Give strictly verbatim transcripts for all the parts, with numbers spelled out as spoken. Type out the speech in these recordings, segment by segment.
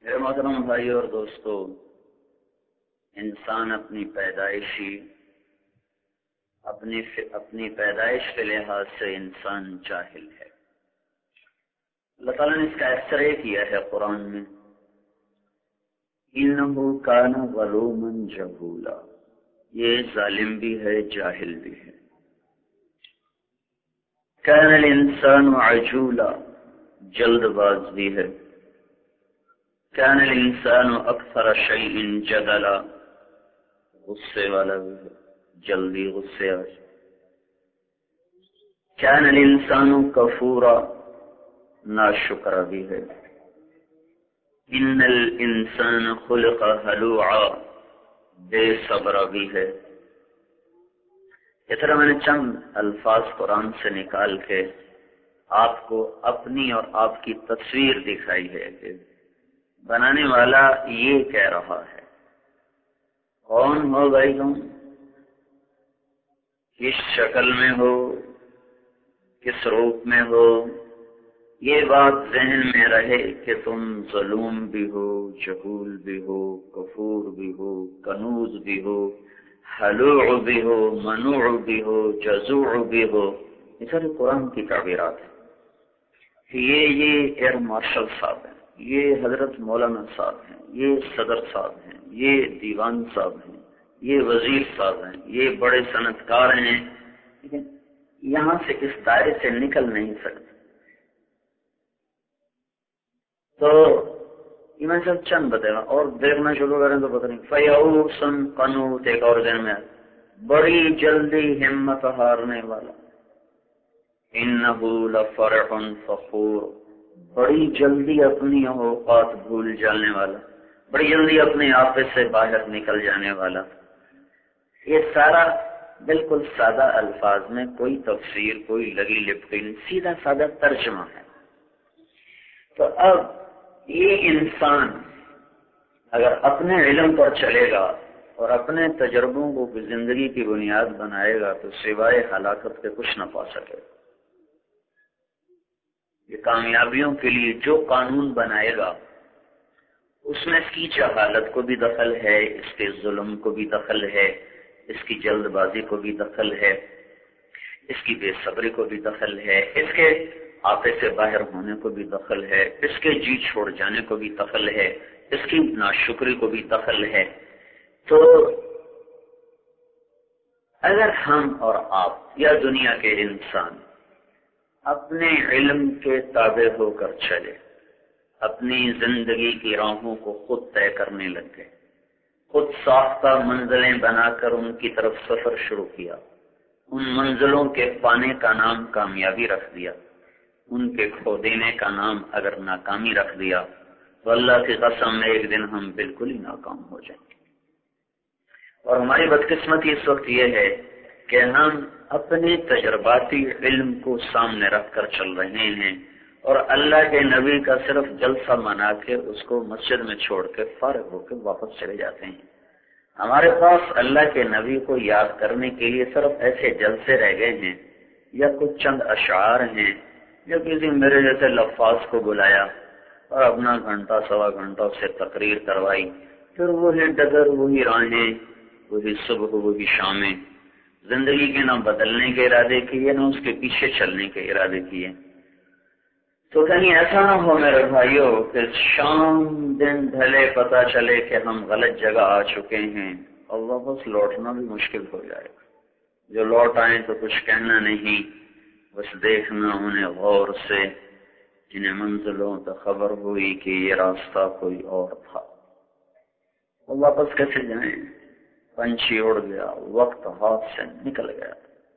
میرے محترم بھائی اور دوستو، انسان اپنی پیدائشی اپنی اپنی پیدائش کے لحاظ سے انسان جاہل ہے۔ اللہ تعالیٰ نے اس کا ایکسرے کیا ہے قرآن میں، انہو کان ظلوما جہولا، یہ ظالم بھی ہے جاہل بھی ہے۔ کان الانسان عجولا، جلد باز بھی ہے۔ کان الانسان اکثر شیء جدلا، غصے والا بھی ہے، جلدی غصے آ جائے۔ کان الانسان کفورا، ناشکر بھی ہے۔ ان الانسان خلق ہلوعا، بے صبر بھی ہے۔ اس طرح میں نے چند الفاظ قرآن سے نکال کے آپ کو اپنی اور آپ کی تصویر دکھائی ہے کہ بنانے والا یہ کہہ رہا ہے۔ کون ہو بھائی تم؟ کس شکل میں ہو، کس روپ میں ہو، یہ بات ذہن میں رہے کہ تم ظلوم بھی ہو، جہول بھی ہو، کفور بھی ہو، کنوز بھی ہو، حلوع بھی ہو، منوع بھی ہو، جزوع بھی ہو۔ یہ سارے قرآن کی تعبیرات ہیں۔ یہ یہ ایئر مارشل صاحب ہیں، یہ حضرت مولانا صاحب ہیں، یہ صدر صاحب ہیں، یہ دیوان صاحب ہیں، یہ وزیر صاحب ہیں، یہ بڑے صنعتکار ہیں، لیکن یہاں سے اس دائرے سے نکل نہیں سکتے۔ تو یہ میں سب چند بتائے گا اور دیکھنا شروع کریں تو پتہ نہیں۔ فیعوسن قنوت، ایک اور دن میں بڑی جلدی ہمت ہارنے والا۔ انہو لفرح فخور، بڑی جلدی اپنی اوقات بھول جانے والا، بڑی جلدی اپنے آپے سے باہر نکل جانے والا۔ یہ سارا بالکل سادہ الفاظ میں کوئی تفسیر، کوئی لگی لپٹی نہیں، سیدھا سادہ ترجمہ ہے۔ تو اب یہ انسان اگر اپنے علم پر چلے گا اور اپنے تجربوں کو زندگی کی بنیاد بنائے گا تو سوائے ہلاکت کے کچھ نہ پا سکے۔ یہ کامیابیوں کے لیے جو قانون بنائے گا اس میں اس کی جہالت کو بھی دخل ہے، اس کے ظلم کو بھی دخل ہے، اس کی جلد بازی کو بھی دخل ہے، اس کی بے صبری کو بھی دخل ہے، اس کے آپے سے باہر ہونے کو بھی دخل ہے، اس کے جی چھوڑ جانے کو بھی دخل ہے، اس کی ناشکری کو بھی دخل ہے۔ تو اگر ہم اور آپ یا دنیا کے انسان اپنے علم کے تابع ہو کر چلے، اپنی زندگی کی راہوں کو خود طے کرنے لگ گئے، خود ساختہ منزلیں بنا کر ان کی طرف سفر شروع کیا، ان منزلوں کے پانے کا نام کامیابی رکھ دیا، ان کے کھو دینے کا نام اگر ناکامی رکھ دیا تو اللہ کی قسم ایک دن ہم بالکل ہی ناکام ہو جائیں گے۔ اور ہماری بدقسمتی اس وقت یہ ہے کہ ہم اپنے تجرباتی علم کو سامنے رکھ کر چل رہے ہیں اور اللہ کے نبی کا صرف جلسہ منا کے اس کو مسجد میں چھوڑ کے فارغ ہو کے واپس چلے جاتے ہیں۔ ہمارے پاس اللہ کے نبی کو یاد کرنے کے لیے صرف ایسے جلسے رہ گئے ہیں یا کچھ چند اشعار ہیں یا کسی میرے جیسے لفاظ کو بلایا اور اپنا گھنٹہ سوا گھنٹہ اس سے تقریر کروائی، پھر وہی ڈگر، وہی راہیں، وہی صبح، وہی شامیں، زندگی کے نہ بدلنے کے ارادے کیے نہ اس کے پیچھے چلنے کے ارادے کیے۔ تو کہیں ایسا نہ ہو میرے بھائیوں کہ شام دن ڈھلے پتہ چلے کہ ہم غلط جگہ آ چکے ہیں اور واپس لوٹنا بھی مشکل ہو جائے گا۔ جو لوٹ آئیں تو کچھ کہنا نہیں، بس دیکھنا انہیں غور سے، جنہیں منزلوں تک خبر ہوئی کہ یہ راستہ کوئی اور تھا۔ اور واپس کیسے جائیں؟ پنچھی اڑ گیا، وقت ہاتھ سے نکل گیا۔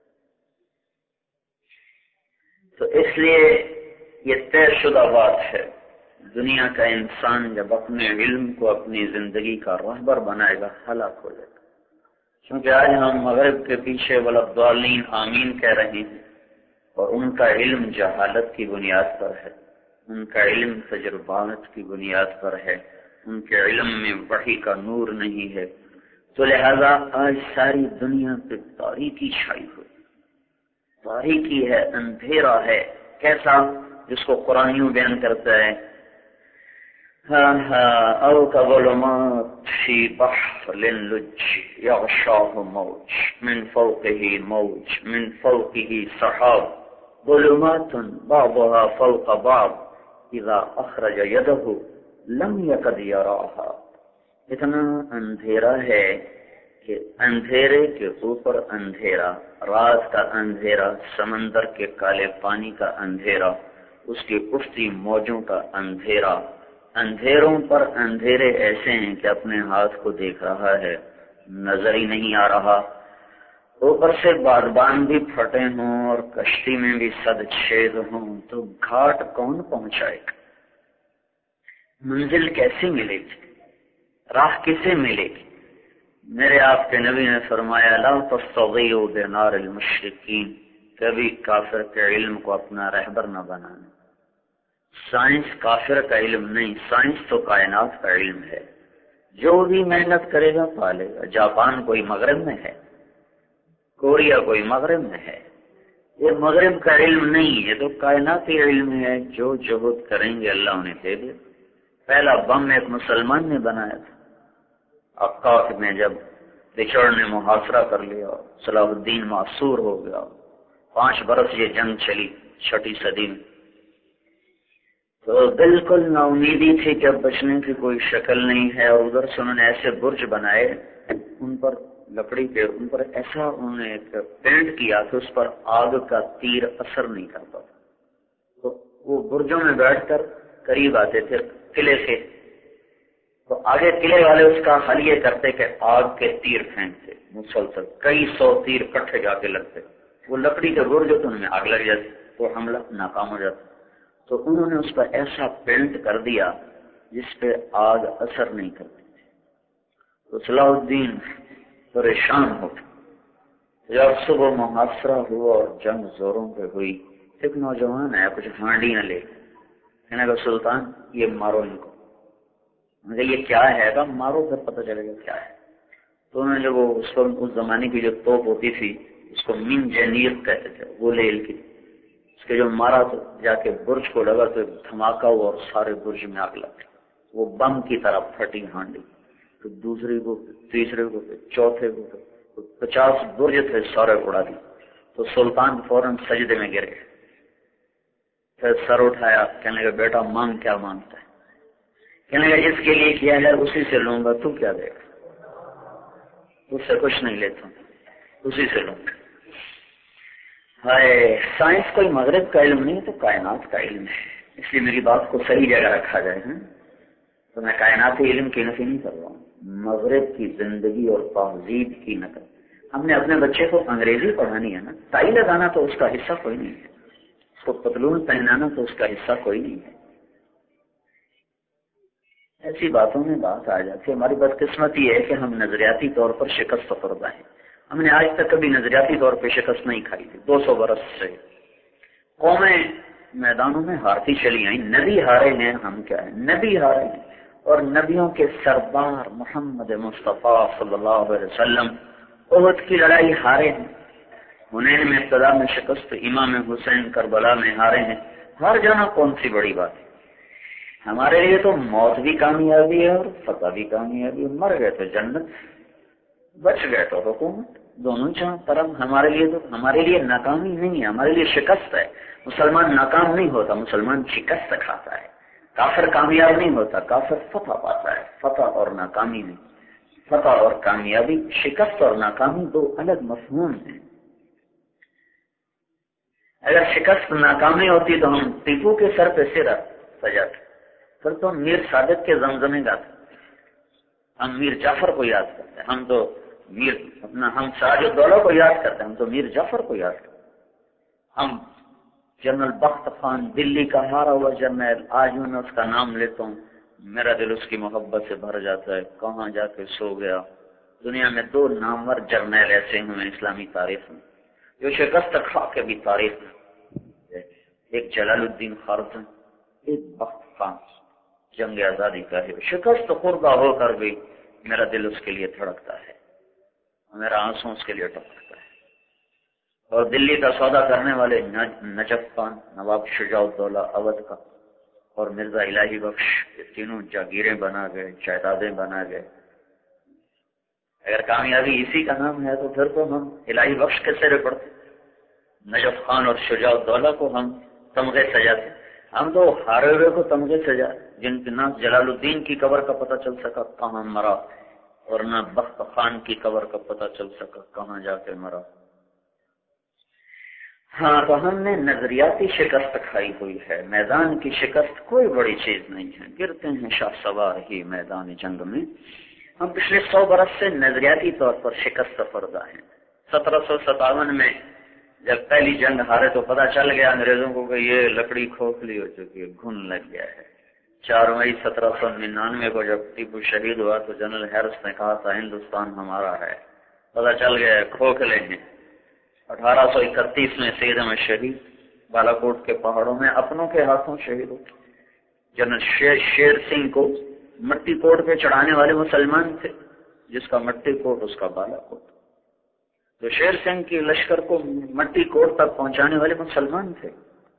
تو اس لیے یہ طے شدہ بات ہے، دنیا کا انسان جب اپنے علم کو اپنی زندگی کا رہبر بنائے گا ہلاک ہو جائے گا۔ کیونکہ آج ہم مغرب کے پیچھے ولضالین آمین کہہ رہے ہیں اور ان کا علم جہالت کی بنیاد پر ہے، ان کا علم تجربات کی بنیاد پر ہے، ان کے علم میں وحی کا نور نہیں ہے۔ تو لہذا آج ساری دنیا پہ تاریکی چھائی ہوئی، تاریکی ہے، اندھیرا ہے۔ کیسا؟ جس کو قرآن یوں بیان کرتا ہے، أو كظلمات في بحر لج يغشاه موج من فوقه موج من فوقه سحاب ظلمات بعضها فوق بعض إذا أخرج يده لم يكد يراها. اتنا اندھیرا ہے کہ اندھیرے کے اوپر اندھیرا، رات کا اندھیرا، سمندر کے کالے پانی کا اندھیرا، اس کی اٹھتی موجوں کا اندھیرا، اندھیروں پر اندھیرے ایسے ہیں کہ اپنے ہاتھ کو دیکھ رہا ہے، نظر ہی نہیں آ رہا. اوپر سے بادبان بھی پھٹے ہوں اور کشتی میں بھی صد چھید ہوں تو گھاٹ کون پہنچائے گا؟ منزل کیسے ملے گی؟ راہ کسے ملے گی؟ میرے آپ کے نبی نے فرمایا لا تستضیعوا بنار المشرکین، کبھی کافر کے علم کو اپنا رہبر نہ بنانا. سائنس کافر کا علم نہیں، سائنس تو کائنات کا علم ہے. جو بھی محنت کرے گا پالے گا. جاپان کوئی مغرب میں ہے، کوریا کوئی مغرب میں ہے، یہ مغرب کا علم نہیں ہے، تو کائناتی علم ہے. جو جہد کریں گے اللہ انہیں دے دے. پہلا بم ایک مسلمان نے بنایا تھا. عکاف میں جب بچڑ نے محاصرہ کر لیا، صلاح الدین معصور ہو گیا، پانچ برس یہ جنگ چلی چھٹی صدی میں، تو بالکل نا امیدی تھی کہ اب بچنے کی کوئی شکل نہیں ہے. اور ادھر سے انہوں نے ایسے برج بنائے، ان پر لکڑی کے ان پر ایسا انہوں نے ایک پینٹ کیا کہ اس پر آگ کا تیر اثر نہیں کرتا تھا. تو وہ برجوں میں بیٹھ کر قریب آتے تھے قلعے سے، تو آگے قلعے والے اس کا حل یہ کرتے کہ آگ کے تیر پھینکتے مسلسل، کئی سو تیر کٹھے جا کے لگتے. وہ لکڑی کے برج تو ان میں آگ لگ جاتی، تو حملہ ناکام ہو جاتا. تو انہوں نے اس پر ایسا پینٹ کر دیا جس پہ آگ اثر نہیں کرتی تھی. تو صلاح الدین پریشان ہو گئے. جب صبح محاصرہ ہوا اور جنگ زوروں پہ ہوئی، ایک نوجوان آیا کچھ ہانڈیاں لے، کہنے لگا سلطان یہ مارو ان کو. مجھے یہ کیا ہے گا؟ مارو پھر پتہ چلے گا کیا ہے. تو انہوں نے جو وہ اس کو اس زمانے کی جو توپ ہوتی تھی اس کو من جنیر کہتے تھے، وہ لے کی اس کے جو مارا تو جا کے برج کو لگا تو دھماکہ ہوا اور سارے برج میں آگ لگ گئی. وہ بم کی طرح پھٹی ہانڈی. تو دوسرے کو، تیسرے کو، چوتھے کو، پچاس برج تھے سارے اڑا دی. تو سلطان فوراً سجدے میں گر گئے. پھر سر اٹھایا، کہنے لگا بیٹا مانگ کیا مانگتا ہے؟ کہنے لگا جس کے لیے کیا ہے اسی سے لوں گا. تو کیا دے گا؟ اس سے کچھ نہیں لیتا ہوں، اسی سے لوں گا. ہائے، سائنس کوئی مغرب کا علم نہیں تو کائنات کا علم ہے. اس لیے میری بات کو صحیح جگہ رکھا جائے. ہیں تو میں کائناتی علم کی نفی نہیں کر رہا ہوں، مغرب کی زندگی اور تہذیب کی نقل. ہم نے اپنے بچے کو انگریزی پڑھانی ہے نا، ٹائی لگانا تو اس کا حصہ کوئی نہیں ہے، اس کو پتلون پہنانا تو اس کا حصہ کوئی نہیں ہے. ایسی باتوں میں بات آ جاتی ہے. ہماری بدقسمتی ہے کہ ہم نظریاتی طور پر شکست خوردہ ہیں. ہم نے آج تک کبھی نظریاتی طور پہ شکست نہیں کھائی تھی. دو سو برس سے قومیں میدانوں میں ہارتی چلی آئیں. نبی ہارے ہیں، ہم کیا ہیں؟ نبی ہارے ہیں. اور نبیوں کے سردار محمد مصطفیٰ صلی اللہ علیہ وسلم احد کی لڑائی ہارے ہیں، حنین میں ابتدا میں شکست، امام حسین کربلا میں ہارے ہیں. ہار جانا کون سی بڑی بات ہے؟ ہمارے لیے تو موت بھی کامیابی ہے اور فتح بھی کامیابی ہے. مر گئے تو جنت، بچ گئے تو حکومت، دونوں چاہوں طرف. ہمارے لیے تو ہمارے لیے ناکامی نہیں ہے، ہمارے لیے شکست ہے. مسلمان ناکام نہیں ہوتا، مسلمان شکست کھاتا ہے. کافر کامیاب نہیں ہوتا، کافر فتح پاتا ہے. فتح اور ناکامی نہیں، فتح اور کامیابی، شکست اور ناکامی دو الگ مفہوم ہیں. اگر شکست ناکامی ہوتی تو ہم ٹیپو کے سر پہ سر سجاتے، پھر تو میر صادق کے زمزمے گاتے. ہم میر جعفر کو یاد کرتے ہیں، ہم تو میر اپنا ہم سراج الدولہ کو یاد کرتے ہیں، ہم تو میر جعفر کو یاد کرتے ہیں. ہم جنرل بخت خان، دلی کا ہارا ہوا جرنیل، آج میں اس کا نام لیتا ہوں میرا دل اس کی محبت سے بھر جاتا ہے. کہاں جا کے سو گیا. دنیا میں دو نامور جرنیل ایسے ہوئے اسلامی تاریخ میں جو شکست کھا کے بھی تاریخ میں، ایک جلال الدین خارزم، ایک بخت خان. جنگ آزادی کا ہے، شکست خوردہ ہو کر بھی میرا دل اس کے لیے دھڑکتا ہے، میرا آنسو اس کے لیے ٹپکتا ہے. اور دلی کا سودا کرنے والے نجف خان، نواب شجاع الدولہ اودھ کا، اور مرزا الہی بخش یہ تینوں جاگیریں بنا گئے، جائیدادیں بنا گئے۔ اگر کامیابی اسی کا نام ہے تو پھر تو ہم الہی بخش کے سرے پڑتے، نجف خان اور شجاع الدولہ کو ہم تمغے سجاتے، ہم تو ہارے ہوئے کو تمغے سجا، جن کے نام جلال الدین کی قبر کا پتہ چل سکا کہاں مرا، اور نہ بخت خان کی قبر کا پتہ چل سکا کہاں جا کے مرا۔ ہاں تو ہم نے نظریاتی شکست کھائی ہوئی ہے، میدان کی شکست کوئی بڑی چیز نہیں ہے، گرتے ہیں شاہ سوار ہی میدان جنگ میں۔ ہم پچھلے سو برس سے نظریاتی طور پر شکست خوردہ ہیں۔ سترہ سو ستاون میں جب پہلی جنگ ہارے تو پتہ چل گیا انگریزوں کو کہ یہ لکڑی کھوکھلی ہو چکی ہے، گھن لگ گیا ہے۔ چار مئی سترہ سو ننانوے کو جب ٹیپو شہید ہوا تو جنرل ہیرس نے کہا تھا ہندوستان ہمارا ہے، پتہ چل گیا کھوکھلے ہیں۔ اٹھارہ سو اکتیس میں سید احمد شہید بالا کوٹ کے پہاڑوں میں اپنوں کے ہاتھوں شہید ہو۔ جنرل شیر, شیر سنگھ کو مٹی کوٹ پہ چڑھانے والے مسلمان تھے، جس کا مٹی کوٹ اس کا بالا کوٹ، تو شیر سنگھ کی لشکر کو مٹی کوٹ تک پہنچانے والے مسلمان تھے۔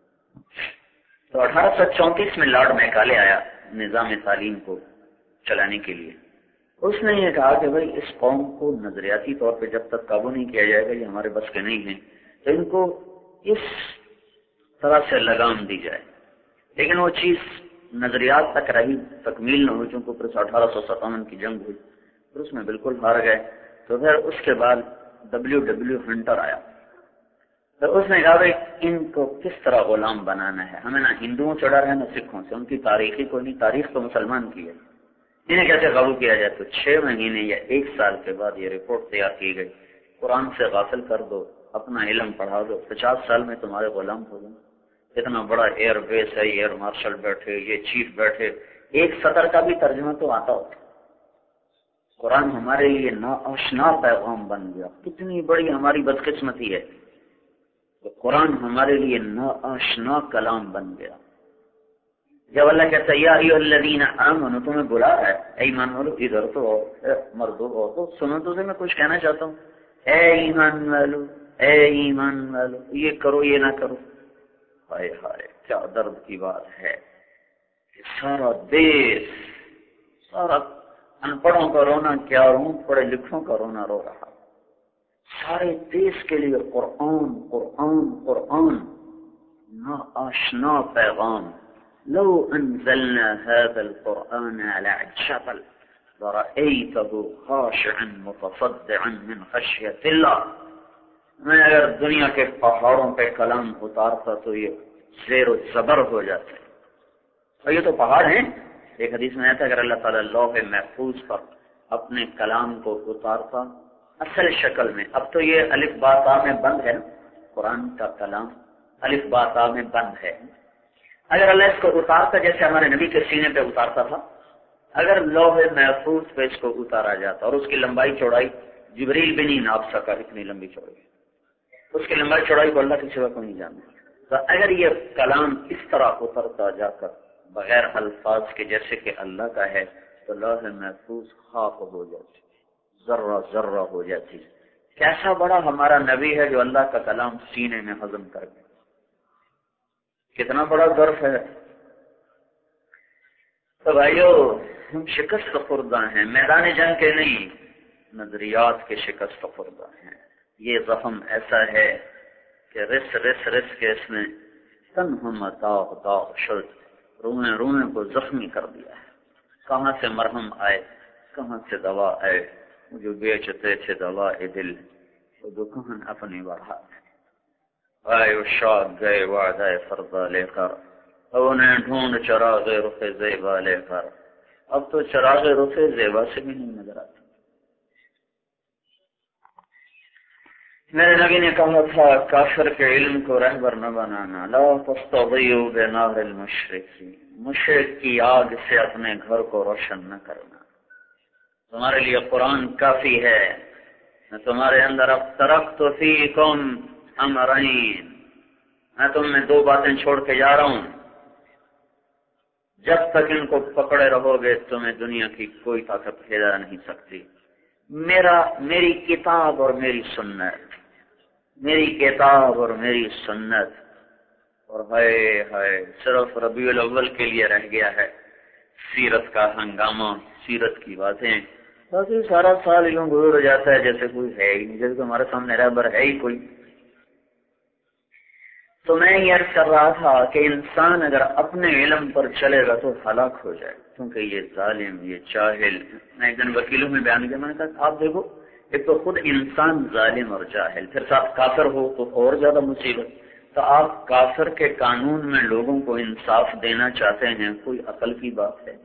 تو اٹھارہ سو چونتیس میں لارڈ میکالے آیا نظام تعلیم کو چلانے کے لیے۔ اس نے یہ کہا کہ بھائی اس قوم کو نظریاتی طور پہ جب تک قابو نہیں کیا جائے گا یہ ہمارے بس کے نہیں ہیں، تو ان کو اس طرح سے لگام دی جائے۔ لیکن وہ چیز نظریات تک رہی، تکمیل نہ ہوئی، چونکہ پھر اٹھارہ سو ستاون کی جنگ ہوئی، پھر اس میں بالکل ہار گئے۔ تو پھر اس کے بعد ڈبلیو ڈبلیو ہنٹر آیا، تو اس نے کہا بھائی ان کو کس طرح غلام بنانا ہے، ہمیں نہ ہندوؤں سے ڈر ہے نہ سکھوں سے، ان کی تاریخی کوئی نہیں، تاریخ تو مسلمان کی ہے، انہیں کیسے قابو کیا جائے۔ تو چھ مہینے یا ایک سال کے بعد یہ رپورٹ تیار کی گئی، قرآن سے غافل کر دو، اپنا علم پڑھا دو، پچاس سال میں تمہارے غلام ہو گئے۔ اتنا بڑا ایئر بیس ہے، ایئر مارشل بیٹھے، یہ چیف بیٹھے، ایک سطر کا بھی ترجمہ تو آتا ہوتا۔ قرآن ہمارے لیے ناآشنا پیغام بن گیا، کتنی بڑی ہماری بدقسمتی ہے کہ قرآن ہمارے لیے ناآشنا کلام بن گیا۔ جب اللہ کہتا ہے یا ایھا الذین آمنوا، تمہیں بلا رہا ہے اے ایمان والو، ادھر تو مردو ہو تو سنو، تو میں کچھ کہنا چاہتا ہوں، اے ایمان والو، اے ایمان والو، یہ کرو یہ نہ کرو۔ ہائے ہائے کیا درد کی بات ہے کہ سارا دیش، سارا ان پڑھوں کا رونا کیا رو، پڑھے لکھوں کا رونا رو رہا، سارے دیش کے لیے قرآن قرآن قرآن، ناآشنا پیغام۔ لو انزلنا هذا القرآن على جبل لرأيته خاشعا متصدعا من خشية الله، میں اگر دنیا کے پہاڑوں پہ کلام اتارتا تو یہ زیر و زبر ہو جاتے، اور یہ تو پہاڑ ہیں۔ ایک حدیث میں آتا ہے اگر اللہ تعالیٰ لوح محفوظ پر اپنے کلام کو اتارتا اصل شکل میں، اب تو یہ الف با تا میں بند ہے، قرآن کا کلام الف با تا میں بند ہے، اگر اللہ اس کو اتارتا جیسے ہمارے نبی کے سینے پہ اتارتا تھا، اگر لوح محفوظ پہ اس کو اتارا جاتا اور اس کی لمبائی چوڑائی جبریل بھی نہیں ناپ سکا، اتنی لمبی چوڑائی، اس کی لمبائی چوڑائی کو اللہ کے سوا کو نہیں جانتا، تو اگر یہ کلام اس طرح اترتا جا کر بغیر الفاظ کے جیسے کہ اللہ کا ہے تو لوح محفوظ خاک ہو جاتی، ذرہ ذرہ ہو جاتی۔ کیسا بڑا ہمارا نبی ہے جو اللہ کا کلام سینے میں ہضم کر گیا، کتنا بڑا ظرف ہے۔ تو بھائیو ہم شکست خوردہ ہیں، میدان جنگ کے نہیں، نظریات کے شکست خوردہ ہیں۔ یہ زخم ایسا ہے کہ رس رس رس کے اس نے تن ہم داغ داغ شد، روئیں روئیں کو زخمی کر دیا ہے۔ کہاں سے مرہم آئے، کہاں سے دوا آئے، جو بیچتے تھے دوا دل وہ دکان اپنی بڑھا، آئے اشاق گئے وعدہ فرضہ لے کر، اب انہیں ڈھونڈ چراغ رخ زیبا لے کر، اب تو چراغ رخ زیبا سے بھی نہیں نظر آتی۔ میرے نبی نے کہا تھا کافر کے علم کو رہبر نہ بنانا، لا تستضیئوا بنار المشرکین، مشرک کی آگ سے اپنے گھر کو روشن نہ کرنا۔ تمہارے لیے قرآن کافی ہے، میں تمہارے اندر اب ترکت فیکم امرین، میں تم میں دو باتیں چھوڑ کے جا رہا ہوں، جب تک ان کو پکڑے رہو گے تمہیں دنیا کی کوئی طاقت ہلا نہیں سکتی۔ میرا میری کتاب اور میری سنت، میری کتاب اور میری سنت، اور ہائے ہائے صرف ربیع الاول کے لیے رہ گیا ہے سیرت کا ہنگامہ، سیرت کی باتیں، باقی سارا سال یوں گزر جاتا ہے جیسے کوئی ہے ہی نہیں، جیسے کہ ہمارے سامنے رہبر ہے ہی کوئی۔ تو میں یہ عرض کر رہا تھا کہ انسان اگر اپنے علم پر چلے گا تو ہلاک ہو جائے، کیونکہ یہ ظالم، یہ جاہل۔ میں ایک دن وکیلوں میں بیان کیا، میں نے کہا آپ دیکھو، ایک تو خود انسان ظالم اور جاہل، پھر صاحب کافر ہو تو اور زیادہ مصیبت۔ تو آپ کافر کے قانون میں لوگوں کو انصاف دینا چاہتے ہیں، کوئی عقل کی بات ہے؟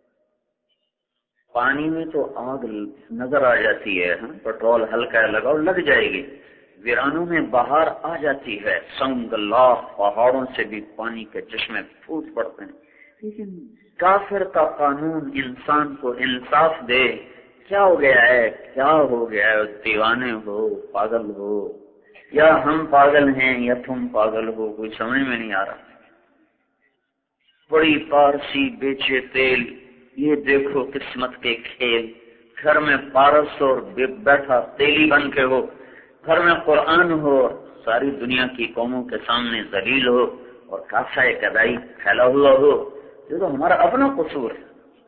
پانی میں تو آگ نظر آ جاتی ہے، ہاں پٹرول ہلکا لگاؤ لگ جائے گی، ویرانوں میں بہار آ جاتی ہے، سنگ لاخ پہاڑوں سے بھی پانی کے چشمے پھوٹ پڑتے ہیں، لیکن کافر کا قانون انسان کو انصاف دے۔ کیا ہو گیا ہے، کیا ہو گیا ہے؟ دیوانے ہو، پاگل ہو، یا ہم پاگل ہیں یا تم پاگل ہو، کوئی سمجھ میں نہیں آ رہا۔ بڑی پارسی بیچے تیل، یہ دیکھو قسمت کے کھیل، گھر میں پارس اور بیٹھا تیلی بن کے ہو، گھر میں قرآن ہو، ساری دنیا کی قوموں کے سامنے ذلیل ہو اور کاسہ کدائی پھیلا ہوا ہو، یہ تو ہمارا اپنا قصور ہے۔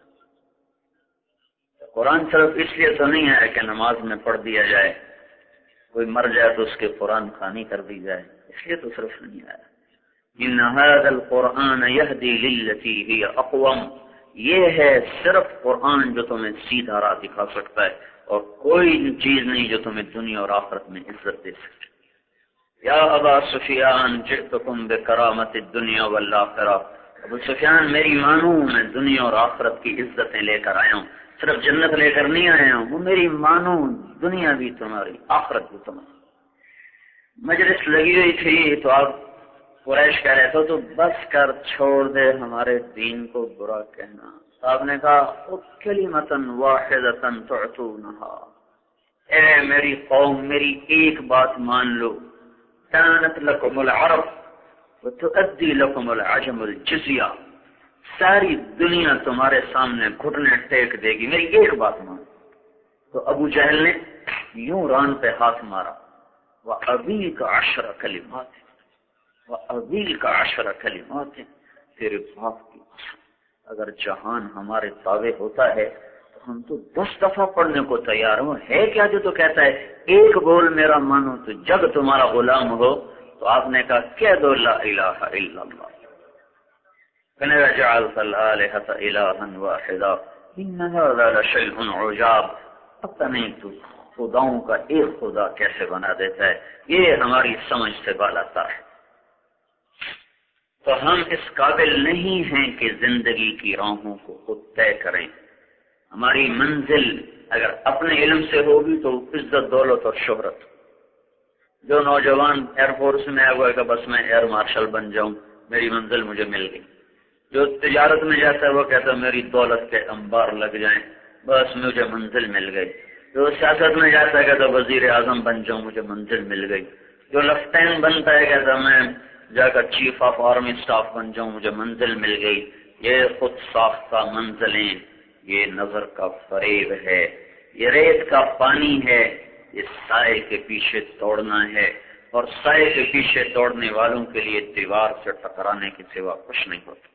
قرآن صرف اس لیے تو نہیں ہے کہ نماز میں پڑھ دیا جائے، کوئی مر جائے تو اس کے قرآن خوانی کر دی جائے، اس لیے تو صرف نہیں آیا۔ ان هذا القرآن يهدي للتي هي اقوم، یہ ہے صرف قرآن جو تمہیں سیدھا راہ دکھا سکتا ہے، اور کوئی چیز نہیں جو تمہیں دنیا اور آخرت میں عزت دے سکے۔ یا ابا سفیان جئتکم بکرامت الدنیا والآخرہ، ابو سفیان میری مانو، میں دنیا اور آخرت کی عزتیں لے کر آیا ہوں، صرف جنت لے کر نہیں آیا ہوں، وہ میری مانو، دنیا بھی تمہاری، آخرت بھی تمہاری۔ مجلس لگی ہوئی تھی تو آپ قریش کہہ رہے تھے تو بس کر، چھوڑ دے ہمارے دین کو برا کہنا۔ صاحب نے کہا کلمۃ واحدۃ تعتونھا، اے میری قوم میری ایک بات مان لو، كانت لكم العرب وتؤدي لكم العجم الجزیہ، ساری دنیا تمہارے سامنے گھٹنے ٹیک دے گی، میری ایک بات مان۔ تو ابو جہل نے یوں ران پہ ہاتھ مارا، وَأَبِيكَ عَشْرَ كَلِمَاتٍ وَأَبِيكَ عَشْرَ كَلِمَاتٍ، تیرے باپ کی قسم اگر جہان ہمارے تابع ہوتا ہے تو ہم تو دس دفعہ پڑھنے کو تیار ہوں، ہے کیا جو تو کہتا ہے ایک بول میرا مانو تو جب تمہارا غلام ہو۔ تو آپ نے کہا کہہ دو لا الہ الا اللہ، کہنے لگا جعلت الآلہۃ الہا واحدا ان ھذا لشیء عجاب، پتہ نہیں تو خداؤں کا ایک خدا کیسے بنا دیتا ہے، یہ ہماری سمجھ سے بالاتر ہے۔ تو ہم اس قابل نہیں ہیں کہ زندگی کی راہوں کو خود طے کریں، ہماری منزل اگر اپنے علم سے ہوگی تو عزت دولت اور شہرت۔ جو نوجوان ایئر فورس میں آیا ہوا ہے کہ بس میں ایئر مارشل بن جاؤں، میری منزل مجھے مل گئی۔ جو تجارت میں جاتا ہے وہ کہتا ہے میری دولت کے انبار لگ جائیں، بس مجھے منزل مل گئی۔ جو سیاست میں جاتا ہے کہتا وزیر اعظم بن جاؤں، مجھے منزل مل گئی۔ جو لیفٹیننٹ بنتا ہے کہتا میں جا کر چیف آف آرمی اسٹاف بن جاؤں، مجھے منزل مل گئی۔ یہ خود ساختہ منزلیں، یہ نظر کا فریب ہے، یہ ریت کا پانی ہے، یہ سائے کے پیچھے دوڑنا ہے، اور سائے کے پیچھے دوڑنے والوں کے لیے دیوار سے ٹکرانے کے سوا کچھ نہیں ہوتا۔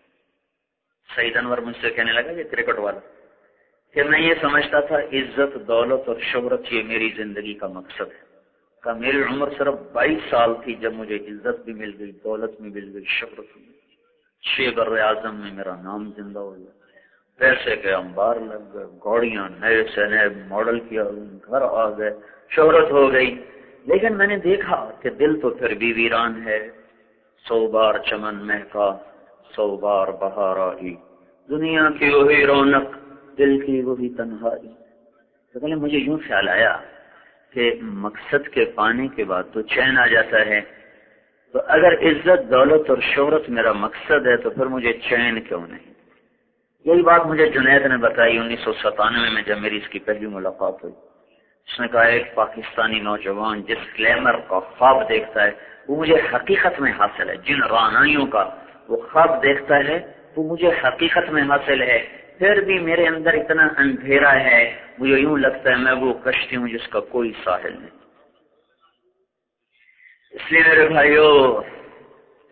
سعید انور مجھ سے کہنے لگا یہ کرکٹ والا کہ میں یہ سمجھتا تھا عزت دولت اور شہرت یہ میری زندگی کا مقصد ہے، کہ میری عمر صرف بائیس سال تھی جب مجھے عزت بھی مل گئی، دولت بھی مل گئی، شہرت بھی مل گئی، چھ بر اعظم میں میرا نام زندہ ہو گیا، پیسے کے انبار لگ گئے، گاڑیاں نئے سے نئے ماڈل کیا، گھر آ گئے، شہرت ہو گئی۔ لیکن میں نے دیکھا کہ دل تو پھر بھی ویران ہے، سو بار چمن مہکا سو بار بہار آئی، دنیا کی وہی رونق دل کی وہی تنہائی۔ تو پہلے مجھے یوں خیال آیا کہ مقصد کے پانے کے بعد تو چین آ جاتا ہے، تو اگر عزت دولت اور شہرت میرا مقصد ہے تو پھر مجھے چین کیوں نہیں؟ یہی بات مجھے جنید نے بتائی انیس سو ستانوے میں جب میری اس کی پہلی ملاقات ہوئی۔ اس نے کہا ایک پاکستانی نوجوان جس گلیمر کا خواب دیکھتا ہے وہ مجھے حقیقت میں حاصل ہے، جن رانائیوں کا وہ خواب دیکھتا ہے وہ مجھے حقیقت میں حاصل ہے، پھر بھی میرے اندر اتنا اندھیرا ہے، مجھے یوں لگتا ہے میں وہ کشتی ہوں جس کا کوئی ساحل نہیں۔ اس لیے میرے بھائیو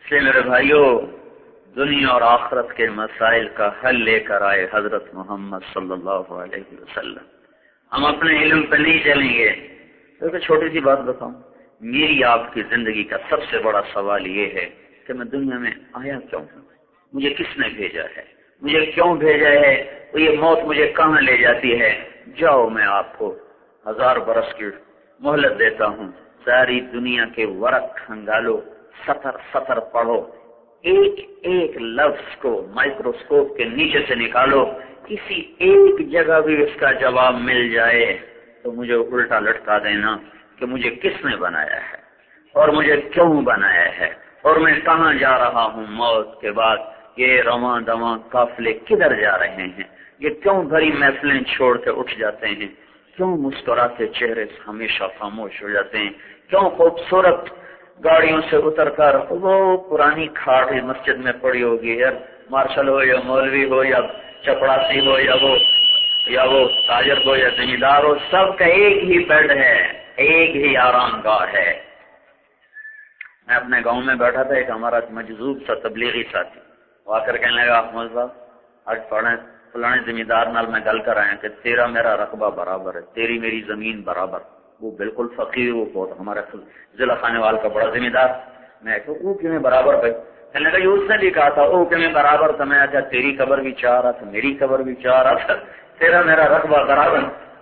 اس لیے میرے بھائیوں، دنیا اور آخرت کے مسائل کا حل لے کر آئے حضرت محمد صلی اللہ علیہ وسلم۔ ہم اپنے علم پہ نہیں چلیں گے۔ تو چھوٹی سی بات بتاؤں، میری آپ کی زندگی کا سب سے بڑا سوال یہ ہے کہ میں دنیا میں آیا کیوں ہوں؟ مجھے کس نے بھیجا ہے؟ مجھے کیوں بھیجا ہے؟ تو یہ موت مجھے کہاں لے جاتی ہے؟ جاؤ، میں آپ کو ہزار برس کی مہلت دیتا ہوں، ساری دنیا کے ورق کھنگالو، سطر سطر پڑھو، ایک ایک لفظ کو مائکروسکوپ کے نیچے سے نکالو، کسی ایک جگہ بھی اس کا جواب مل جائے تو مجھے الٹا لٹکا دینا کہ مجھے کس نے بنایا ہے اور مجھے کیوں بنایا ہے اور میں کہاں جا رہا ہوں موت کے بعد۔ یہ رواں دواں قافلے کدھر جا رہے ہیں؟ یہ کیوں بھری محفلیں چھوڑ کے اٹھ جاتے ہیں؟ کیوں مسکراتے چہرے ہمیشہ خاموش ہو جاتے ہیں؟ کیوں خوبصورت گاڑیوں سے اتر کر وہ پرانی کھاٹ مسجد میں پڑی ہوگی، یا مارشل ہو یا مولوی ہو یا چپڑاسی ہو یا وہ یا وہ تاجر ہو یا زمیندار ہو، سب کا ایک ہی بیڈ ہے، ایک ہی آرام گاہ ہے۔ میں اپنے گاؤں میں بیٹھا تھا، ایک ہمارا مجذوب سا تبلیغی ساتھی وہ آ کر کہنے لگا، احمد صاحب آج پڑھے فلانے زمیندار نال میں گل کر آیا کہ تیرا میرا رقبہ برابر ہے، تیری میری زمین برابر۔ وہ بالکل فقیر، وہ بہت ہمارا ضلع خانے وال کا بڑا زمیندار۔ میں کہ وہ کیوں برابر بھائی؟ کہنے لگا یہ اس نے بھی کہا تھا وہ کیوں برابر تھا۔ میں اچھا تیری قبر بھی چاہ رہا تھا، میری قبر بھی چاہ رہا تھا، تیرا میرا رقبہ برابر۔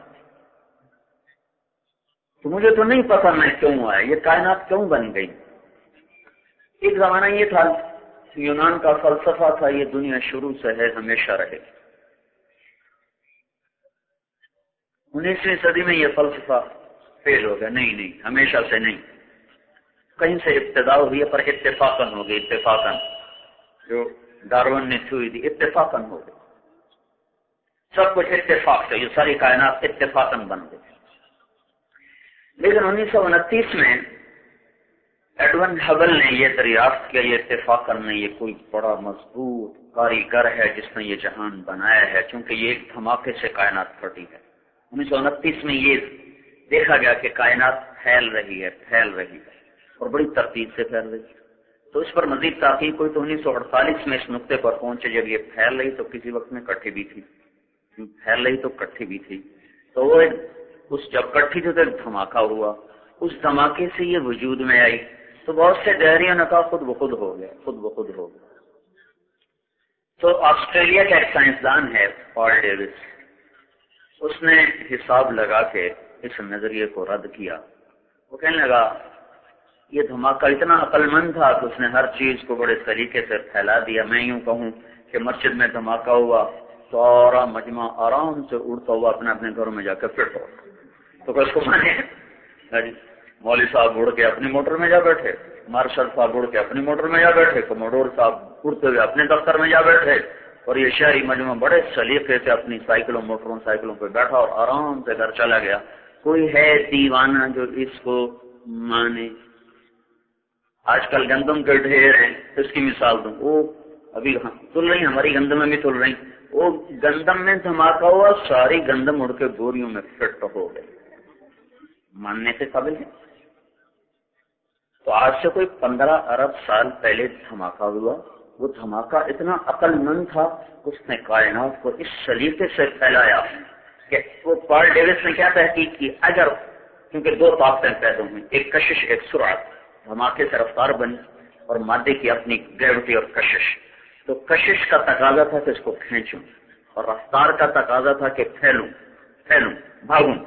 تو مجھے تو نہیں پتا میں کیوں آیا، یہ کائنات کیوں بن گئی۔ ایک زمانہ یہ تھا، یونان کا فلسفہ تھا، یہ دنیا شروع سے ہے ہمیشہ رہے۔ انیسویں صدی میں یہ فلسفہ فیل ہو گیا، نہیں نہیں ہمیشہ سے نہیں، کہیں سے ابتدا ہوئی ہے پر اتفاقاً ہو گئی، اتفاقاً جو ڈارون نے چھوئی تھی اتفاقاً ہو گئی، سب کچھ اتفاق سے، یہ ساری کائنات اتفاقاً بن گئی۔ لیکن انیس سو انتیس میں ایڈون ہبل نے یہ دریافت کیا، یہ اتفاقاً نہیں، یہ کوئی بڑا مضبوط کاریگر ہے جس نے یہ جہان بنایا ہے، چونکہ یہ ایک دھماکے سے کائنات پھٹی ہے۔ انیس سو انتیس میں یہ دیکھا گیا کہ کائنات پھیل رہی ہے پھیل رہی ہے اور بڑی ترتیب سے پھیل رہی ہے۔ تو اس پر مزید تحقیق ہوئی تو انیس سو اڑتالیس میں اس نقطے پر پہنچے جب یہ پھیل رہی تو کسی وقت میں کٹھی بھی تھی، پھیل رہی تو کٹھی بھی تھی، تو وہ اس جب کٹھی تھی تو ایک دھماکہ ہوا، اس دھماکے سے یہ وجود میں آئی تو بہت سے دہریوں نے کہا خود بخود ہو گیا، خود بخود ہو گیا۔ تو آسٹریلیا کا ایک سائنسدان ہے پال ڈیوس، اس نے حساب لگا کے اس نظریے کو رد کیا۔ وہ کہنے لگا یہ دھماکہ اتنا عقل مند تھا کہ اس نے ہر چیز کو بڑے طریقے سے پھیلا دیا۔ میں یوں کہوں کہ مسجد میں دھماکہ ہوا، سارا مجمع آرام سے اڑتا ہوا اپنے اپنے گھروں میں جا کے فٹ ہو، تو اس کو مانے مولوی صاحب اڑ کے اپنی موٹر میں جا بیٹھے، مارشل صاحب اڑ کے اپنی موٹر میں جا بیٹھے، کموڈور صاحب اڑتے ہوئے اپنے دفتر میں جا بیٹھے، اور یہ شہری مجمع بڑے سلیقے سے اپنی سائیکلوں موٹروں سائیکلوں پہ بیٹھا اور آرام سے گھر چلا گیا۔ کوئی ہے دیوانہ جو اس کو مانے؟ آج کل گندم کے ڈھیر ہیں، اس کی مثال دوں، وہ ابھی تل رہی ہماری گندم میں بھی تل رہی، وہ گندم میں دھماکہ ہوا، ساری گندم اڑ کے گوریوں میں فٹ ہو گئی، ماننے کے قابل ہے؟ تو آج سے کوئی پندرہ ارب سال پہلے دھماکہ ہوا، وہ دھماکہ اتنا عقل مند تھا، اس نے کائنات کو اس سلیقے سے پھیلایا کہ وہ پال ڈیوس نے کیا تحقیق کی، اگر کیونکہ دو طاقتیں پیدا ہوئی، ایک کشش ایک سرعت، دھماکے سے رفتار بنی اور مادے کی اپنی گریوٹی اور کشش، تو کشش کا تقاضا تھا کہ اس کو کھینچوں اور رفتار کا تقاضا تھا کہ پھیلوں پھیلوں بھاگوں۔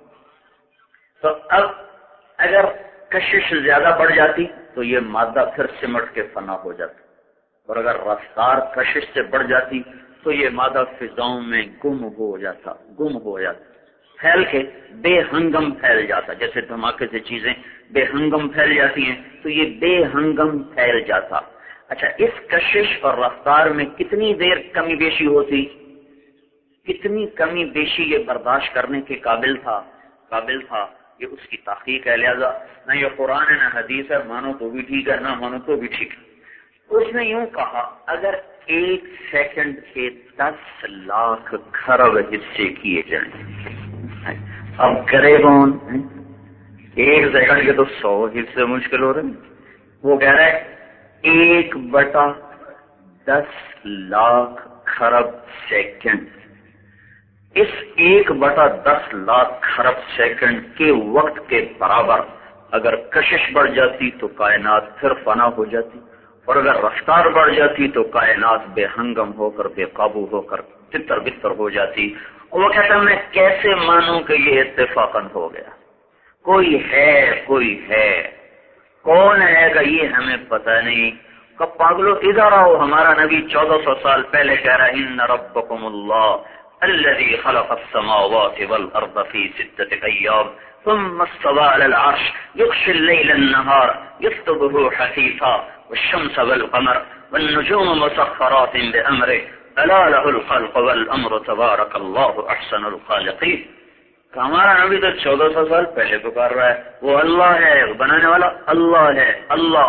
تو اب اگر کشش زیادہ بڑھ جاتی تو یہ مادہ پھر سمٹ کے فنا ہو جاتا، اور اگر رفتار کشش سے بڑھ جاتی تو یہ مادہ فضاؤں میں گم ہو جاتا گم ہو جاتا پھیل کے بے ہنگم پھیل جاتا، جیسے دھماکے سے چیزیں بے ہنگم پھیل جاتی ہیں تو یہ بے ہنگم پھیل جاتا۔ اچھا، اس کشش اور رفتار میں کتنی دیر کمی بیشی ہوتی، کتنی کمی بیشی یہ برداشت کرنے کے قابل تھا قابل تھا یہ اس کی تحقیق ہے۔ لہذا نہ یہ قرآن ہے نہ حدیث ہے، مانو تو بھی ٹھیک ہے نہ مانو تو بھی ٹھیک ہے۔ اس نے یوں کہا اگر ایک سیکنڈ کے دس لاکھ کھرب حصے کیے جائیں، اب کرے کون؟ ایک سیکنڈ کے تو سو حصے مشکل ہو رہے ہیں۔ وہ کہہ رہے ایک بٹا دس لاکھ خرب سیکنڈ. اس ایک بٹا دس لاکھ خرب سیکنڈ کے وقت کے برابر اگر کشش بڑھ جاتی تو کائنات پھر فنا ہو جاتی، اور اگر رفتار بڑھ جاتی تو کائنات بے ہنگم ہو کر بے قابو ہو کر تتر بتر ہو جاتی. اور وہ کہتا میں کیسے مانوں کہ یہ اتفاقاً ہو گیا؟ کوئی ہے کوئی ہے، کون ہے گا یہ ہمیں پتہ نہیں. کب پاگلو ادھر آؤ، ہمارا نبی چودہ سو سال پہلے کہہ رہا ہے ان ربکم اللہ الذي خلق السماوات والارض في ستة ايام ثم استوى على العرش يغشي الليل النهار يطلبه حثيثا والشمس والقمر والنجوم مسخرات بامره الا له الخلق والامر تبارك الله احسن الخالقين. ہمارا نبی تو چودہ سو سال پہلے پکار رہا ہے وہ اللہ ہے، بنانے والا اللہ ہے. اللہ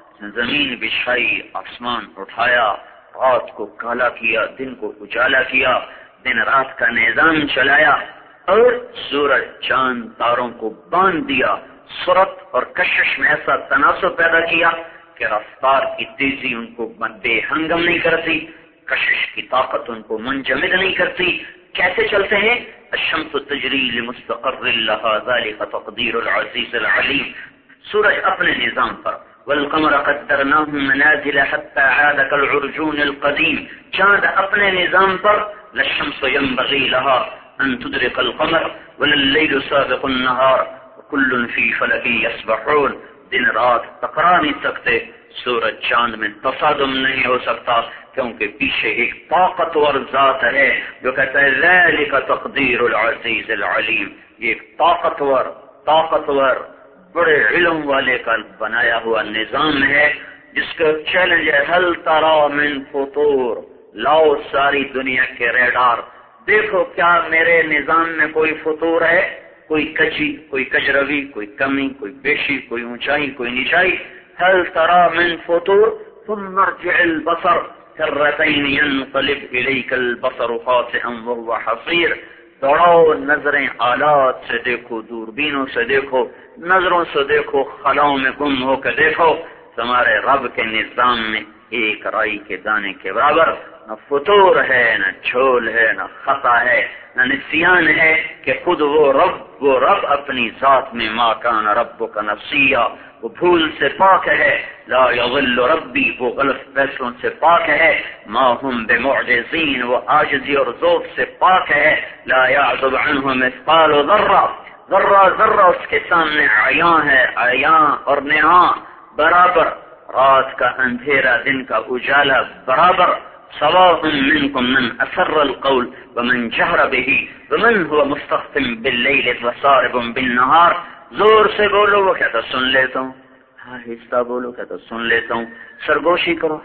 زمین بچھائی، آسمان اٹھایا، رات کو کالا کیا، دن کو اجالا کیا، دن رات کا نظام چلایا، اور سورج چاند تاروں کو باندھ دیا، سرعت اور کشش میں ایسا تناسب پیدا کیا کہ رفتار کی تیزی ان کو بے ہنگم نہیں کرتی، کشش کی طاقت ان کو منجمد نہیں کرتی. کیسے چلتے ہیں؟ الشمس تجری لمستقر لها ذلك تقدیر العزیز العلیم. سورج اپنے نظام پر، والقمر قدرناه منازل حتى عاد كالعرجون القدیم. چاند اپنے نظام پر، للشمس ينبغي لها ان تدرك القمر وللليل سابق النهار وكل في فلك يسبحون. دن رات ٹکرا نہیں سکتے، سورج چاند میں تصادم نہیں ہو سکتا، کیونکہ پیچھے ایک طاقتور ذات ہے جو کہتا ہے ذلك تقدیر العزیز العلیم. یہ ایک طاقتور طاقتور بڑے علم والے کا بنایا ہوا نظام ہے جس کا چیلنج ہے حل ترى من فطور. لاؤ ساری دنیا کے ریڈار، دیکھو کیا میرے نظام میں کوئی فطور ہے، کوئی کچی، کوئی کجروی، کوئی کمی، کوئی بیشی، کوئی اونچائی، کوئی نیچائی. هل ترى من فطور ثم ارجع البصر كرتين ينقلب إليك البصر خاسئا وهو حصير. دوڑاؤ نظریں آلات سے دیکھو، دوربینوں سے دیکھو، نظروں سے دیکھو، خلاؤں میں گم ہو کے دیکھو، تمہارے رب کے نظام میں ایک رائی کے دانے کے برابر نہ فطور ہے، نہ جھول ہے، نہ خطا ہے، نہ نسیان ہے کہ خود وہ رب وہ رب اپنی ذات میں ما کان ربک نسیا، وہ بھول سے پاک ہے. لا یضل ربی، وہ غلط فیصلوں سے پاک ہے. ما ہم بمعجزین، وہ عاجزی اور ذوق سے پاک ہے. لا یعزب عنہ مثقال ذرہ، ذرہ ذرہ اس کے سامنے عیاں ہے، عیاں اور نہاں برابر. رات کا اندھیرا دن کا اجالا برابر. سواء منکم من اسر القول ومن جہر به ومن هو مستخف باللیل وسارب بالنہار. زور سے بولو، وہ کہتا سن لیتا ہوں، آہستہ بولو کہتا سن لیتا ہوں، سرگوشی کرو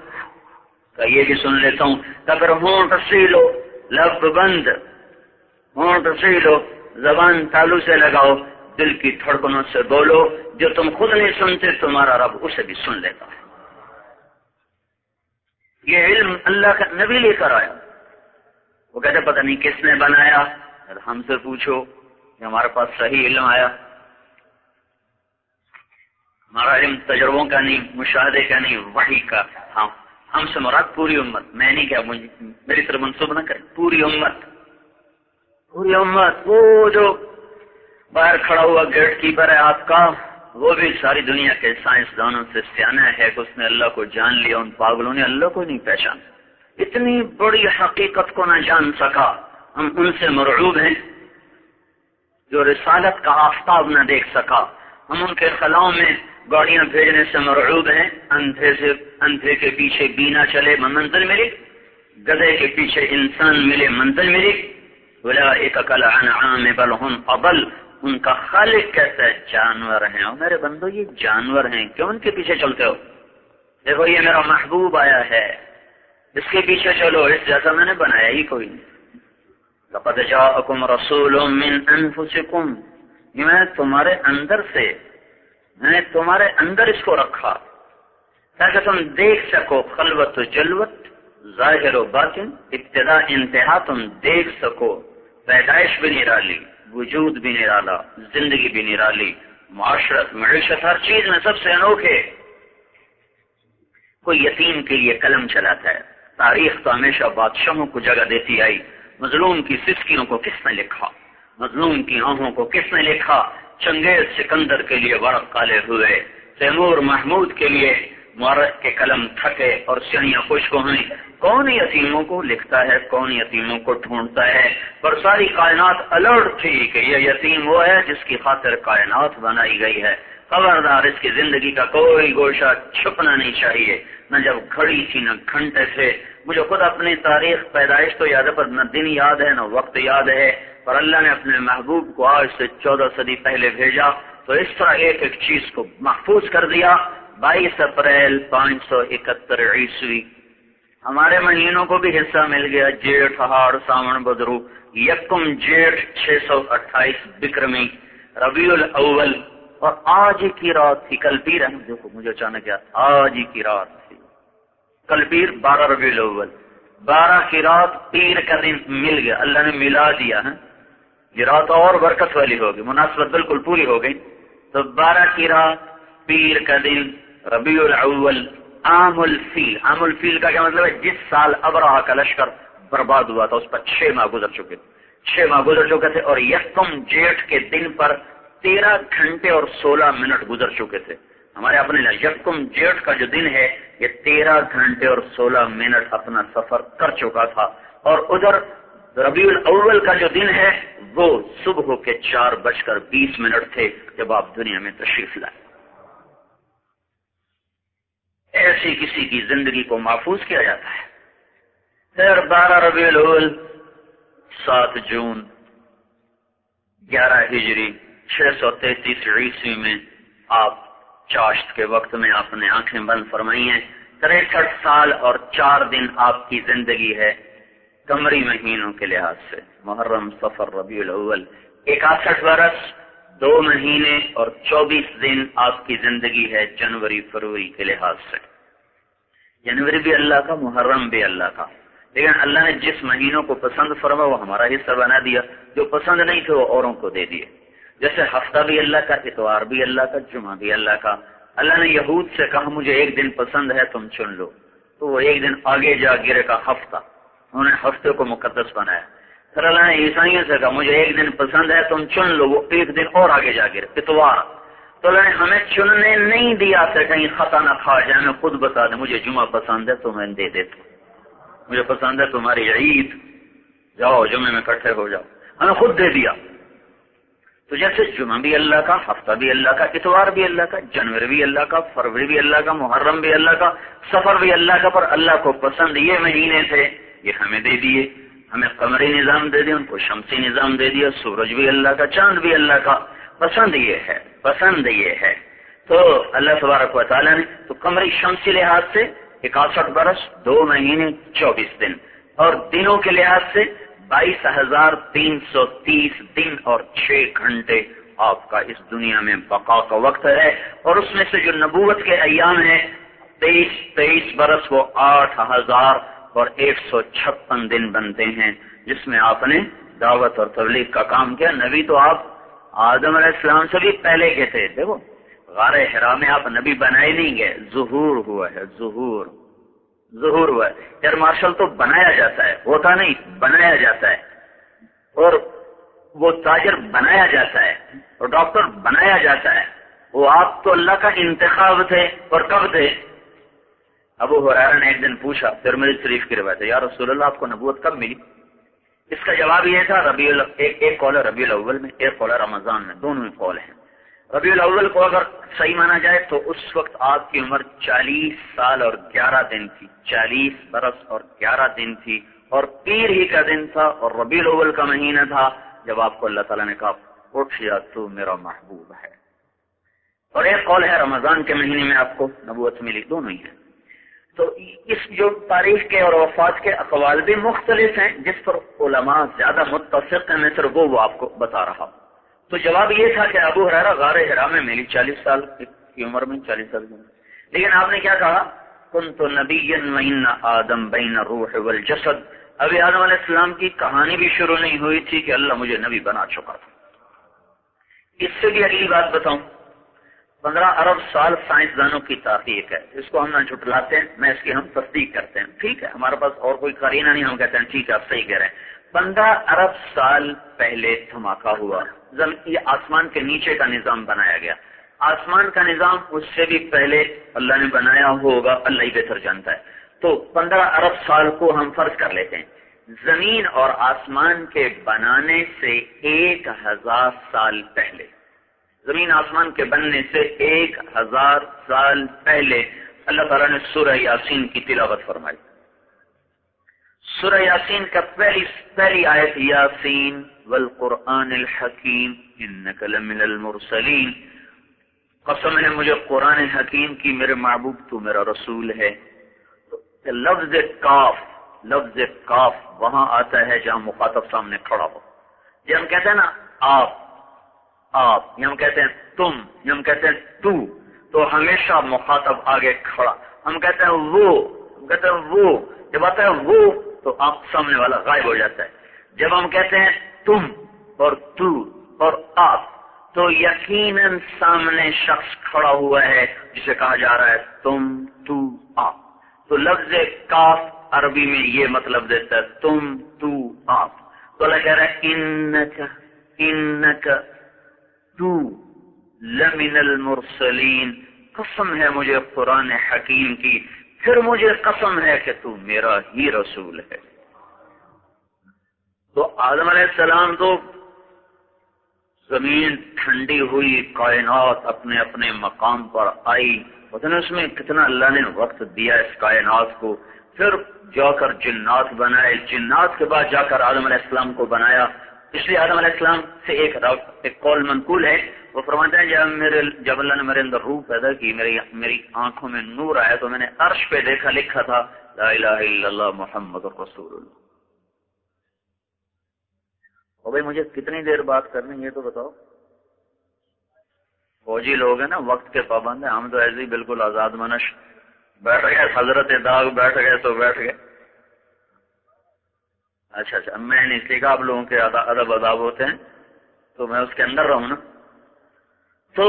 کہ یہ بھی سن لیتا ہوں. اگر ہونٹ سیلو، لب بند، ہونٹ سیلو، زبان تالو سے لگاؤ، دل کی دھڑکنوں سے بولو، جو تم خود نہیں سنتے تمہارا رب اسے بھی سن لیتا ہے. یہ علم اللہ کا نبی لے کر آیا. وہ کہتے پتہ نہیں کس نے بنایا، ہم سے پوچھو کہ ہمارے پاس صحیح علم آیا. ہمارا علم تجربوں کا نہیں، مشاہدے کا نہیں، وحی کا. ہاں ہم سے مراد پوری امت، میں نہیں کیا میری طرف منسوب نہ کریں، پوری امت پوری امت. وہ جو باہر کھڑا ہوا گیٹ کیپر ہے آپ کا، وہ بھی ساری دنیا کے سائنسدانوں سے سیانا ہے کہ اس نے اللہ کو جان لیا. ان پاگلوں نے اللہ کو نہیں پہچانا، اتنی بڑی حقیقت کو نہ جان سکا. ہم ان سے مرعوب ہیں جو رسالت کا آفتاب نہ دیکھ سکا. ہم ان کے خلاؤں میں گاڑیاں بھیجنے سے مرعوب ہیں. اندھے سے اندھے کے پیچھے بینا چلے منزل ملی، گدھے کے پیچھے انسان ملے منزل ملی. اولئک کالانعام بل هم اضل. ان کا خالق کہتا ہے جانور ہیں. اور میرے بندو یہ جانور ہیں، کیوں ان کے پیچھے چلتے ہو؟ دیکھو یہ میرا محبوب آیا ہے، اس کے پیچھے چلو، اس جیسا میں نے بنایا ہی کوئی نہیں. لقد جاءکم رسول من انفسکم، میں تمہارے اندر سے، میں نے تمہارے اندر اس کو رکھا تاکہ تم دیکھ سکو خلوت و جلوت، ظاہر و باطن، ابتدا انتہا تم دیکھ سکو. پیدائش بھی نرالی، وجود بھی نرالا، زندگی بھی نرالی، معاشرت، معیشت، ہر چیز میں سب سے انوکھے. کوئی یتیم کے لیے قلم چلاتا ہے. تاریخ تو ہمیشہ بادشاہوں کو جگہ دیتی آئی. مظلوم کی سسکیوں کو کس نے لکھا؟ مظلوم کی آنکھوں کو کس نے لکھا؟ چنگیز سکندر کے لیے ورق کالے ہوئے، تیمور محمود کے لیے مورخ کے قلم تھکے اور سیاہیاں خشک ہوئیں. کون یتیموں کو لکھتا ہے، کون یتیموں کو ڈھونڈتا ہے؟ پر ساری کائنات الرٹ تھی کہ یہ یتیم وہ ہے جس کی خاطر کائنات بنائی گئی ہے. خبردار، اس کی زندگی کا کوئی گوشہ چھپنا نہیں چاہیے. نہ جب گھڑی تھی نہ گھنٹے تھے. مجھے خود اپنی تاریخ پیدائش تو یاد ہے، پر نہ دن یاد ہے نہ وقت یاد ہے. پر اللہ نے اپنے محبوب کو آج سے چودہ صدی پہلے بھیجا تو اس طرح ایک ایک چیز کو محفوظ کر دیا. بائیس اپریل پانچ سو اکہتر عیسوی ہمارے مہینوں کو بھی حصہ مل گیا. جیٹھ، ہاڑ، ساون، بدرو. یکم جیٹھ چھ سو اٹھائیس بکرمی، ربیع الاول. اور آج ہی کی رات تھی، کل پیر ہے. دیکھو مجھے اچانک یاد، آج ہی کی رات تھی، کل پیر بارہ ربیع الاول. بارہ کی رات پیر کا دن مل گیا، اللہ نے ملا دیا ہے. یہ رات اور برکت والی ہوگی، مناسبت بالکل پوری ہو گئی. تو بارہ کی رات پیر کا دن ربیع الاول عام الفیل. عام الفیل کا کیا مطلب ہے؟ جس سال ابرہہ کا لشکر برباد ہوا تھا اس پر چھ ماہ گزر چکے تھے. چھ ماہ گزر چکے تھے اور یکم جیٹھ کے دن پر تیرہ گھنٹے اور سولہ منٹ گزر چکے تھے. ہمارے اپنے یکم جیٹھ کا جو دن ہے یہ تیرہ گھنٹے اور سولہ منٹ اپنا سفر کر چکا تھا. اور ادھر ربیع الاول کا جو دن ہے وہ صبح کے چار بج کر بیس منٹ تھے جب آپ دنیا میں تشریف لائے. ایسی کسی کی زندگی کو محفوظ کیا جاتا ہے. پھر بارہ ربیع الاول سات جون گیارہ ہجری چھ سو تینتیس عیسوی میں آپ چاشت کے وقت میں آپ نے آنکھیں بند فرمائی ہیں. تریسٹھ سال اور چار دن آپ کی زندگی ہے قمری مہینوں کے لحاظ سے. محرم، صفر، ربیع الاول. اکاسٹھ برس دو مہینے اور چوبیس دن آپ کی زندگی ہے جنوری فروری کے لحاظ سے. جنوری بھی اللہ کا، محرم بھی اللہ کا. لیکن اللہ نے جس مہینوں کو پسند فرما وہ ہمارا حصہ بنا دیا، جو پسند نہیں تھے وہ اوروں کو دے دیے. جیسے ہفتہ بھی اللہ کا، اتوار بھی اللہ کا، جمعہ بھی اللہ کا. اللہ نے یہود سے کہا مجھے ایک دن پسند ہے تم چن لو، تو وہ ایک دن آگے جا گرے کا ہفتہ، انہوں نے ہفتے کو مقدس بنایا. پھر اللہ نے عیسائیوں سے کہا مجھے ایک دن پسند ہے تم چن لو، وہ ایک دن اور آگے جا گرے اتوار. تو اللہ نے ہمیں چننے نہیں دیا تھا کہیں خطا نہ کھا جائے. ہمیں خود بتا دیں مجھے جمعہ پسند ہے تو میں دے دیتا ہوں، مجھے پسند ہے تمہاری عید، جاؤ جمعے میں اکٹھے ہو جاؤ. ہمیں خود دے دیا. تو جیسے جمعہ بھی اللہ کا، ہفتہ بھی اللہ کا، اتوار بھی اللہ کا، جنوری بھی اللہ کا، فروری بھی اللہ کا، محرم بھی اللہ کا، سفر بھی اللہ کا. پر اللہ کو پسند یہ مہینے تھے، یہ ہمیں دے دیے. ہمیں قمری نظام دے دیا، ان کو شمسی نظام دے دیا. سورج بھی اللہ کا، چاند بھی اللہ کا. پسند یہ ہے، پسند یہ ہے. تو اللہ تبارک و تعالیٰ نے تو قمری شمسی لحاظ سے اکاسٹھ برس دو مہینے چوبیس دن اور دنوں کے لحاظ سے بائیس ہزار تین سو تیس دن اور چھ گھنٹے آپ کا اس دنیا میں بقا کا وقت ہے. اور اس میں سے جو نبوت کے ایام ہیں تیئیس تیئیس برس وہ آٹھ ہزار اور ایک سو چھپن دن بنتے ہیں جس میں آپ نے دعوت اور تبلیغ کا کام کیا. نبی تو آپ آدم علیہ السلام سے بھی پہلے کے تھے. دیکھو غار حرا میں آپ نبی بنائے نہیں گئے، ظہور ہوا ہے، ظہور ظہور ہوا ہے. ایئر مارشل تو بنایا جاتا ہے، ہوتا نہیں، بنایا جاتا ہے. اور وہ تاجر بنایا جاتا ہے اور ڈاکٹر بنایا جاتا ہے. وہ آپ تو اللہ کا انتخاب تھے. اور کب تھے؟ ابو ہریرہ نے ایک دن پوچھا، ترمذی شریف کی روایت ہے، یا رسول اللہ آپ کو نبوت کب ملی؟ اس کا جواب یہ تھا ربیع ایک ایک قول ہے ربیع الاول میں، ایک قول ہے رمضان میں، دونوں میں قول ہیں. ربیع الاول کو اگر صحیح مانا جائے تو اس وقت آپ کی عمر چالیس سال اور گیارہ دن تھی، چالیس برس اور گیارہ دن تھی. اور پیر ہی کا دن تھا اور ربیع الاول کا مہینہ تھا جب آپ کو اللہ تعالیٰ نے کہا اٹھ یا تو میرا محبوب ہے. اور ایک قول ہے رمضان کے مہینے میں آپ کو نبوت ملی، دونوں ہی ہیں. تو اس جو تاریخ کے اور وفات کے اقوال بھی مختلف ہیں، جس پر علماء زیادہ متفق ہیں میں صرف وہ وہ آپ کو بتا رہا ہوں. تو جواب یہ تھا کہ ابو ہریرہ غار حرا میں ملی چالیس سال کی عمر میں، چالیس سال کی عمر. لیکن آپ نے کیا کہا؟ کنت نبیا وان آدم بین الروح والجسد. ابھی آدم علیہ السلام کی کہانی بھی شروع نہیں ہوئی تھی کہ اللہ مجھے نبی بنا چکا تھا. اس سے بھی اگلی بات بتاؤں، پندرہ ارب سال سائنسدانوں کی تحقیق ہے، اس کو ہم نہ جھٹلاتے ہیں، نہ اس کی ہم تصدیق کرتے ہیں، ٹھیک ہے، ہمارے پاس اور کوئی قرینہ نہیں، ہم کہتے ہیں ٹھیک ہے آپ صحیح کہہ رہے ہیں۔ پندرہ ارب سال پہلے دھماکہ ہوا، یہ آسمان کے نیچے کا نظام بنایا گیا، آسمان کا نظام اس سے بھی پہلے اللہ نے بنایا ہوگا، اللہ ہی بہتر جانتا ہے۔ تو پندرہ ارب سال کو ہم فرض کر لیتے ہیں، زمین اور آسمان کے بنانے سے ایک ہزار سال پہلے، زمین آسمان کے بننے سے ایک ہزار سال پہلے اللہ تعالیٰ نے سورہ یاسین کی تلاوت فرمائی۔ سورہ یاسین کا پہلی پہلی آیت، یاسین والقرآن الحکیم انک لمن المرسلین، قسم ہے مجھے قرآن حکیم کی، میرے محبوب تو میرا رسول ہے۔ لفظ کاف، لفظ کاف وہاں آتا ہے جہاں مخاطب سامنے کھڑا ہو، یہ ہم کہتے ہیں نا آپ آپ، یہ ہم کہتے ہیں تم، یہ ہم کہتے ہیں تو تو ہمیشہ مخاطب آگے کھڑا، ہم کہتے ہیں وہ، ہم کہتے ہیں وہ، جب آتا ہے وہ تو آپ سامنے والا غائب ہو جاتا ہے، جب ہم کہتے ہیں تم اور تو اور آپ تو یقیناً سامنے شخص کھڑا ہوا ہے جسے کہا جا رہا ہے تم تو آپ۔ تو لفظ کاف عربی میں یہ مطلب دیتا ہے تم تو آپ۔ تو اللہ کہہ رہا ہے انک انک تو لمن المرسلین، قسم ہے مجھے قرآن حکیم کی، پھر مجھے قسم ہے کہ تو میرا ہی رسول ہے۔ تو آدم علیہ السلام تو زمین ٹھنڈی ہوئی، کائنات اپنے اپنے مقام پر آئی، پتہ اس میں کتنا اللہ نے وقت دیا اس کائنات کو، پھر جا کر جنات بنائے، جنات کے بعد جا کر آدم علیہ السلام کو بنایا۔ اس لیے آدم علیہ السلام سے ایک ایک قول منقول ہے، وہ فرماتے ہیں جب میرے جب اللہ نے میرے اندر روح پیدا کی، میری میری آنکھوں میں نور آیا تو میں نے عرش پہ دیکھا لکھا تھا لا الہ الا اللہ محمد رسول اللہ۔ اور بھائی مجھے کتنی دیر بات کرنی یہ تو بتاؤ؟ فوجی لوگ ہیں نا، وقت کے پابند ہیں، ہم تو ایسے ہی بالکل آزاد منش بیٹھ گئے، حضرت داغ بیٹھ گئے تو بیٹھ گئے۔ اچھا اچھا، میں نے اس لیے کہا آپ لوگوں کے ادب اداب ہوتے ہیں تو میں اس کے اندر رہوں نا۔ تو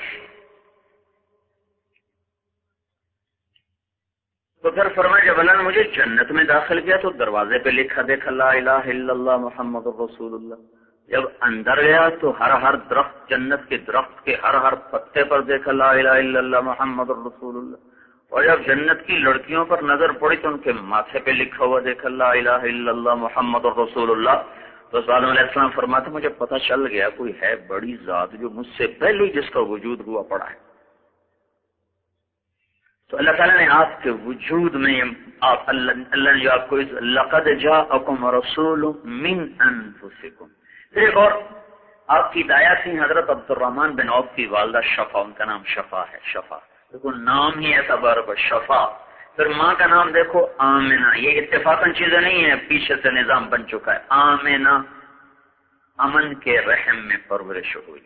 تو پھر فرمایا جب اللہ نے مجھے جنت میں داخل کیا تو دروازے پہ لکھا دیکھا لا الہ الا اللہ محمد رسول اللہ۔ جب اندر گیا تو ہر ہر درخت، جنت کے درخت کے ہر ہر پتے پر دیکھا لا الہ الا اللہ محمد رسول اللہ۔ اور جب جنت کی لڑکیوں پر نظر پڑی تو ان کے ماتھے پہ لکھا ہوا دیکھا لا الہ الا اللہ محمد رسول اللہ۔ تو آدم علیہ السلام فرماتے مجھے پتہ چل گیا کوئی ہے بڑی ذات جو مجھ سے پہلے جس کا وجود ہوا پڑا ہے۔ تو اللہ تعالیٰ نے آپ کے وجود میں آپ اللہ اللہ نے جو آپ کو لقد جاءکم رسول من انفسکم۔ پھر ایک اور آپ کی دایا تھی حضرت عبد الرحمن بن عوف کی والدہ شفا، ان کا نام شفا ہے، شفا دیکھو نام ہی ایسا بار شفا۔ پھر ماں کا نام دیکھو آمنہ، یہ اتفاقاً چیزیں نہیں ہیں، پیچھے سے نظام بن چکا ہے۔ آمنہ امن کے رحم میں پرورش ہوئی،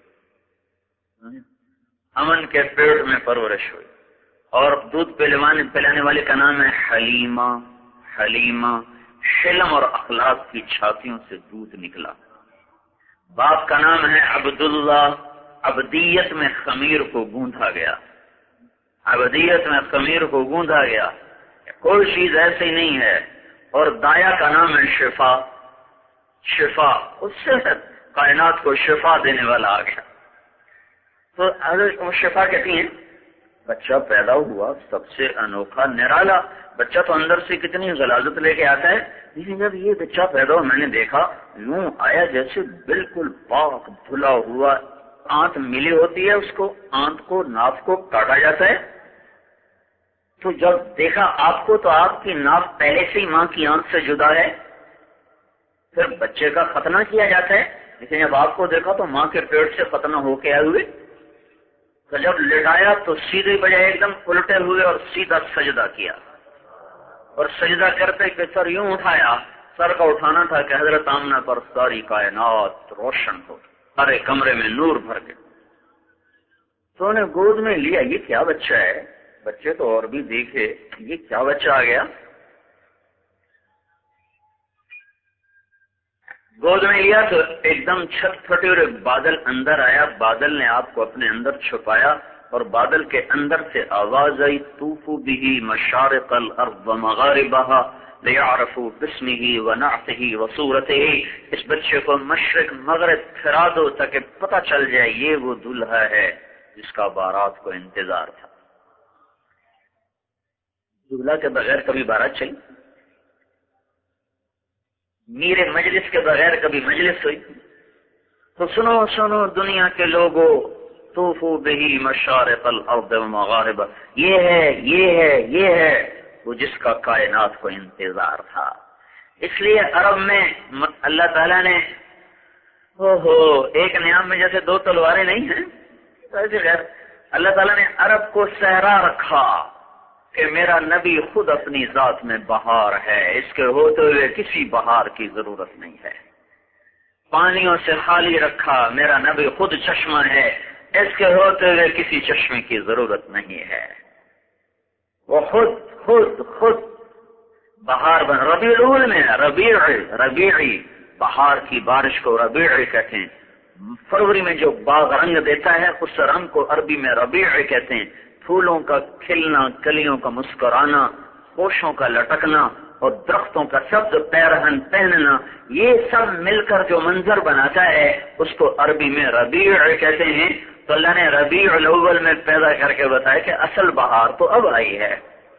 امن کے پیٹ میں پرورش ہوئی۔ اور دودھ پلانے پلانے والے کا نام ہے حلیمہ، حلیمہ حلم اور اخلاق کی چھاتیوں سے دودھ نکلا۔ باپ کا نام ہے عبداللہ، عبدیت میں خمیر کو گوندھا گیا، عبدیت میں خمیر کو گوندھا گیا، کوئی چیز ایسی نہیں ہے۔ اور دایا کا نام ہے شفا، شفا اس سے کائنات کو شفا دینے والا آ گیا۔ تو حضرت شفا کہتی ہیں بچہ پیدا ہوا سب سے انوکھا نرالا بچہ، تو اندر سے کتنی غلاظت لے کے آتا ہے، لیکن جب یہ بچہ پیدا ہوا میں نے دیکھا یوں آیا جیسے بالکل پاک دھلا ہوا، آنت ملی ہوتی ہے، اس کو آنت کو ناف کو کاٹا جاتا ہے، تو جب دیکھا آپ کو تو آپ کی ناف پہلے سے ہی ماں کی آنت سے جدا ہے، پھر بچے کا ختنہ کیا جاتا ہے، لیکن جب آپ کو دیکھا تو ماں کے پیٹ سے ختنہ ہو کے آئے ہوئے، تو جب لٹایا تو سیدھے بجائے ایک دم الٹے ہوئے اور سیدھا سجدہ کیا، اور سجدہ کرتے کہ سر یوں اٹھایا، سر کا اٹھانا تھا کہ حضرت آمنہ پر ساری کائنات روشن ہو، سارے کمرے میں نور بھر گئے۔ تو انہیں گود میں لیا، یہ کیا بچہ ہے، بچے تو اور بھی دیکھے، یہ کیا بچہ آ گیا، گود میں لیا تو ایک دم چھت پھٹی اور ایک بادل اندر آیا، بادل نے آپ کو اپنے اندر چھپایا اور بادل کے اندر سے آواز آئی طوفوا به مشارق الارض ومغاربها لیعرفوا باسمه ونعته وصورته، اس بچے کو مشرق مغرب پھرا دو تاکہ پتہ چل جائے یہ وہ دلہا ہے جس کا بارات کو انتظار تھا۔ دلہا کے بغیر کبھی بارات چلی؟ میرے مجلس کے بغیر کبھی مجلس ہوئی؟ تو سنو سنو دنیا کے لوگوں، طوفوا به مشارق الارض ومغاربها، یہ ہے یہ ہے یہ ہے وہ جس کا کائنات کو انتظار تھا۔ اس لیے عرب میں اللہ تعالیٰ نے او ہو ایک نیام میں جیسے دو تلواریں نہیں ہیں، ایسے غیر اللہ تعالیٰ نے عرب کو صحرا رکھا کہ میرا نبی خود اپنی ذات میں بہار ہے، اس کے ہوتے ہوئے کسی بہار کی ضرورت نہیں ہے۔ پانیوں سے خالی رکھا، میرا نبی خود چشمہ ہے، اس کے ہوتے ہوئے کسی چشمے کی ضرورت نہیں ہے۔ وہ خود خود خود بہار بن ربیع الاول میں ربیع ربیعی بہار کی بارش کو ربیع کہتے ہیں۔ فروری میں جو باغ رنگ دیتا ہے اس رنگ کو عربی میں ربیع کہتے ہیں۔ پھولوں کا کھلنا، کلیوں کا مسکرانا، خوشوں کا لٹکنا اور درختوں کا سبز پیرہن پہننا، یہ سب مل کر جو منظر بناتا ہے اس کو عربی میں ربیع کہتے ہیں۔ تو اللہ نے ربیع الاول میں پیدا کر کے بتایا کہ اصل بہار تو اب آئی ہے۔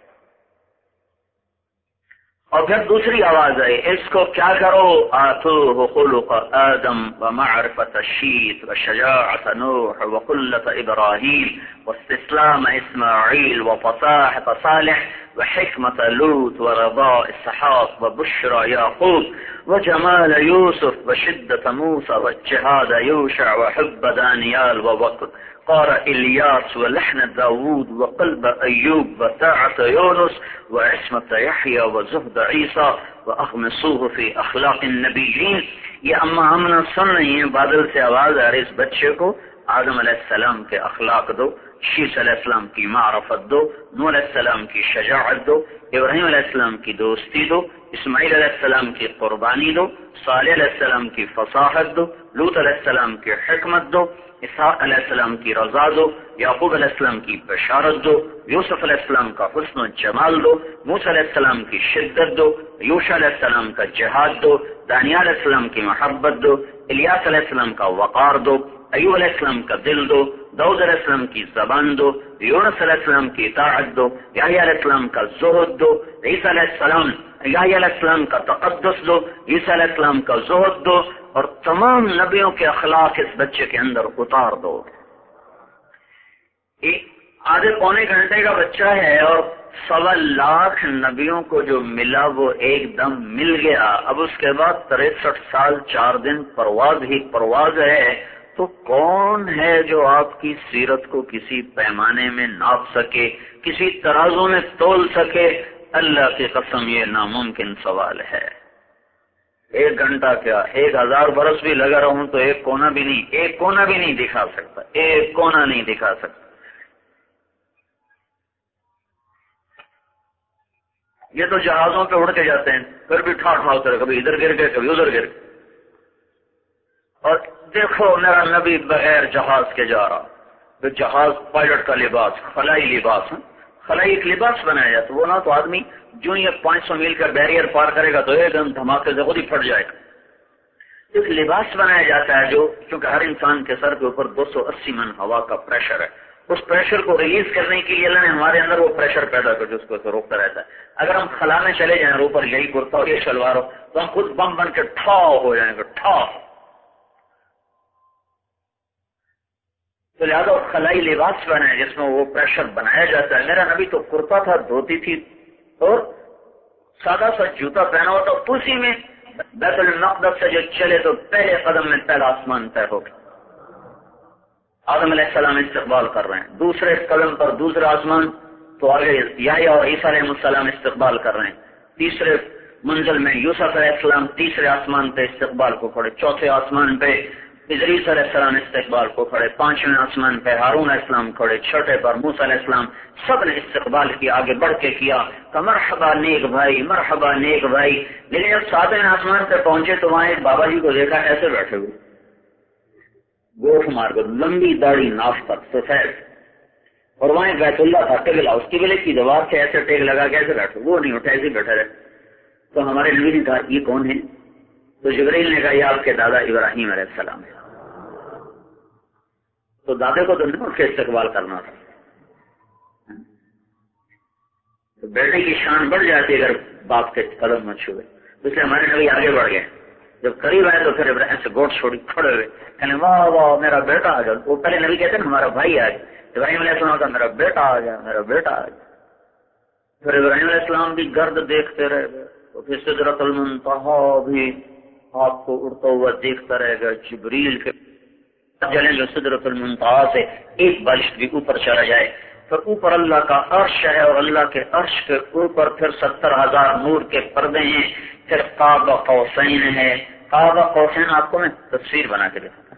اور پھر دوسری آواز آئی، اس کو کیا کرو، آتوہ خلق آدم ومعرفت الشیت وشجاعت نوح وقلت ابراہیم واستسلام اسماعیل وفصاحت صالح وحکمت لوط ورضاء اسحاق وبشرى یعقوب وجمال یوسف وشدت موسى واجتهاد یوشع وحب دانیال ووقت قار الیاس ولحن داود وقلب ایوب وطاعت یونس وعصمت یحیی وزہد عیسیٰ واغمسوه فی اخلاق النبیین۔ یہ اما امنا سن رہی ہیں، بادل سے آواز آ رہی، اس بچے کو آدم علیہ السلام کے اخلاق دو، شیس علیہ السلام کی معرفت دو، نوح علیہ السلام کی شجاعت دو، ابراہیم علیہ السلام کی دوستی دو، اسماعیل علیہ السلام کی قربانی دو، صالح علیہ السلام کی فصاحت دو، لوط علیہ السلام کی حکمت دو، اسحاق علیہ السلام کی رضا دو، یعقوب علیہ السلام کی بشارت دو، یوسف علیہ السلام کا حسن و جمال دو، موسیٰ علیہ السلام کی شدت دو، یوشع علیہ السلام کا جہاد دو، دانیال علیہ السلام کی محبت دو، الیاس علیہ السلام کا وقار دو، ایوب علیہ السلام کا دل دو، داؤد علیہ السلام کی زبان دو، یونس علیہ السلام کی اطاعت دو، یحییٰ علیہ السلام کا زہد دو، عیسیٰ علیہ السلام یحییٰ علیہ السلام کا تقدس دو، عیسیٰ علیہ السلام کا زہد دو، اور تمام نبیوں کے اخلاق اس بچے کے اندر اتار دو۔ ایک آدھے پونے گھنٹے کا بچہ ہے اور سوا لاکھ نبیوں کو جو ملا وہ ایک دم مل گیا۔ اب اس کے بعد تریسٹھ سال چار دن پرواز ہی پرواز ہے، تو کون ہے جو آپ کی سیرت کو کسی پیمانے میں ناپ سکے، کسی ترازو میں تول سکے؟ اللہ کی قسم یہ ناممکن سوال ہے۔ ایک گھنٹہ کیا، ایک ہزار برس بھی لگا رہوں تو ایک کونا بھی نہیں ایک کونا بھی نہیں دکھا سکتا، ایک کونا نہیں دکھا سکتا۔ یہ تو جہازوں پہ اڑ کے جاتے ہیں، پھر بھی ٹھا ٹھا اترے، کبھی ادھر گر گئے کبھی ادھر گر گئے۔ اور دیکھو میرا نبی بغیر جہاز کے جا رہا، تو جہاز پائلٹ کا لباس، خلائی لباس، خلائی ایک لباس بنایا جاتا، وہ نہ تو آدمی جو یہ پانچ سو میل کا بیریئر پار کرے گا تو ایک دم دھماکے سے خود ہی پھٹ جائے گا۔ ایک لباس بنایا جاتا ہے جو کیونکہ ہر انسان کے سر کے اوپر دو سو اسی من ہوا کا پریشر ہے، اس پریشر کو ریلیز کرنے کے لیے اللہ نے ہمارے اندر وہ پریشر پیدا کر جو اس کو روکتا رہتا ہے۔ اگر ہم خلا میں چلے جائیں اور اوپر یہی کرتا اور یہ شلوار ہو تو ہم خود بم بن کے ٹھا ہو جائیں گے، ٹھا۔ تو لہٰذا خلائی لباس بنا ہے جس میں وہ پریشر بنایا جاتا ہے۔ میرا نبی تو کرتا تھا، دھوتی تھی اور سادہ سا جوتا پہنا ہوا تھا، اسی میں بیت المقدس سے جو چلے تو پہلے قدم میں پہلا آسمان طے ہو گیا۔ آدم علیہ السلام استقبال کر رہے ہیں، دوسرے قدم پر دوسرا آسمان، تو آگے یحییٰ اور عیسیٰ علیہ السلام استقبال کر رہے ہیں، تیسرے منزل میں یوسف علیہ السلام تیسرے آسمان پہ استقبال کو کھڑے، چوتھے آسمان پہ ادریس علیہ السلام استقبال کو کھڑے، پانچویں آسمان پہ ہارون علیہ السلام کھڑے، چھٹے پر موسیٰ علیہ السلام، سب نے استقبال کیا، آگے بڑھ کے کیا کہ مرحبا نیک بھائی، مرحبا نیک بھائی۔ لیکن جب ساتویں آسمان پہ پہنچے تو وہاں ایک بابا جی کو دیکھا ایسے بیٹھے ہوئے، گوٹ مار کر، لمبی داڑھی ناف تک سفید، اور وہاں ایک بیت اللہ تھا قبلہ، اس کی قبلے کی دیوار سے ایسے ٹیک لگا کے ایسے بیٹھو، وہ نہیں اٹھا، ایسے بیٹھا رہے. تو ہمارے نبی نے کہا یہ کون ہے؟ تو جبرائیل نے کہا یہ آپ کے دادا ابراہیم علیہ السلام ہے. تو دادے کو تو نہیں اٹھ کے استقبال کرنا تھا. تو بیٹے کی شان بڑھ جاتی اگر باپ کے قدم مت چھوئے. اس لیے ہمارے نبی آگے بڑھ گئے. جب قریب آئے تو پھر ابراہیم سے گوٹ چھوڑی کھڑے ہوئے کہنے واہ واہ میرا بیٹا آ گیا. وہ پہلے نبی کہتے ہیں ہمارا بھائی آ گیا. ابراہیم علیہ السلام کا میرا بیٹا آ گیا، میرا بیٹا آ گیا. پھر ابراہیم علیہ السلام بھی گرد دیکھتے رہ گئے. تو پھر سدرۃ المنتہا بھی آپ کو اڑتا ہوا دیکھتا رہے گا. جبریل کے چلیں جو سدرۃ المنتہا سے ایک بارش بھی اوپر چلا جائے. پھر اوپر اللہ کا عرش ہے اور اللہ کے عرش کے اوپر پھر ستر ہزار نور کے پردے ہیں. پھر قاب قوسین ہے. قاب قوسین آپ کو میں تصویر بنا کے دکھاتا ہوں.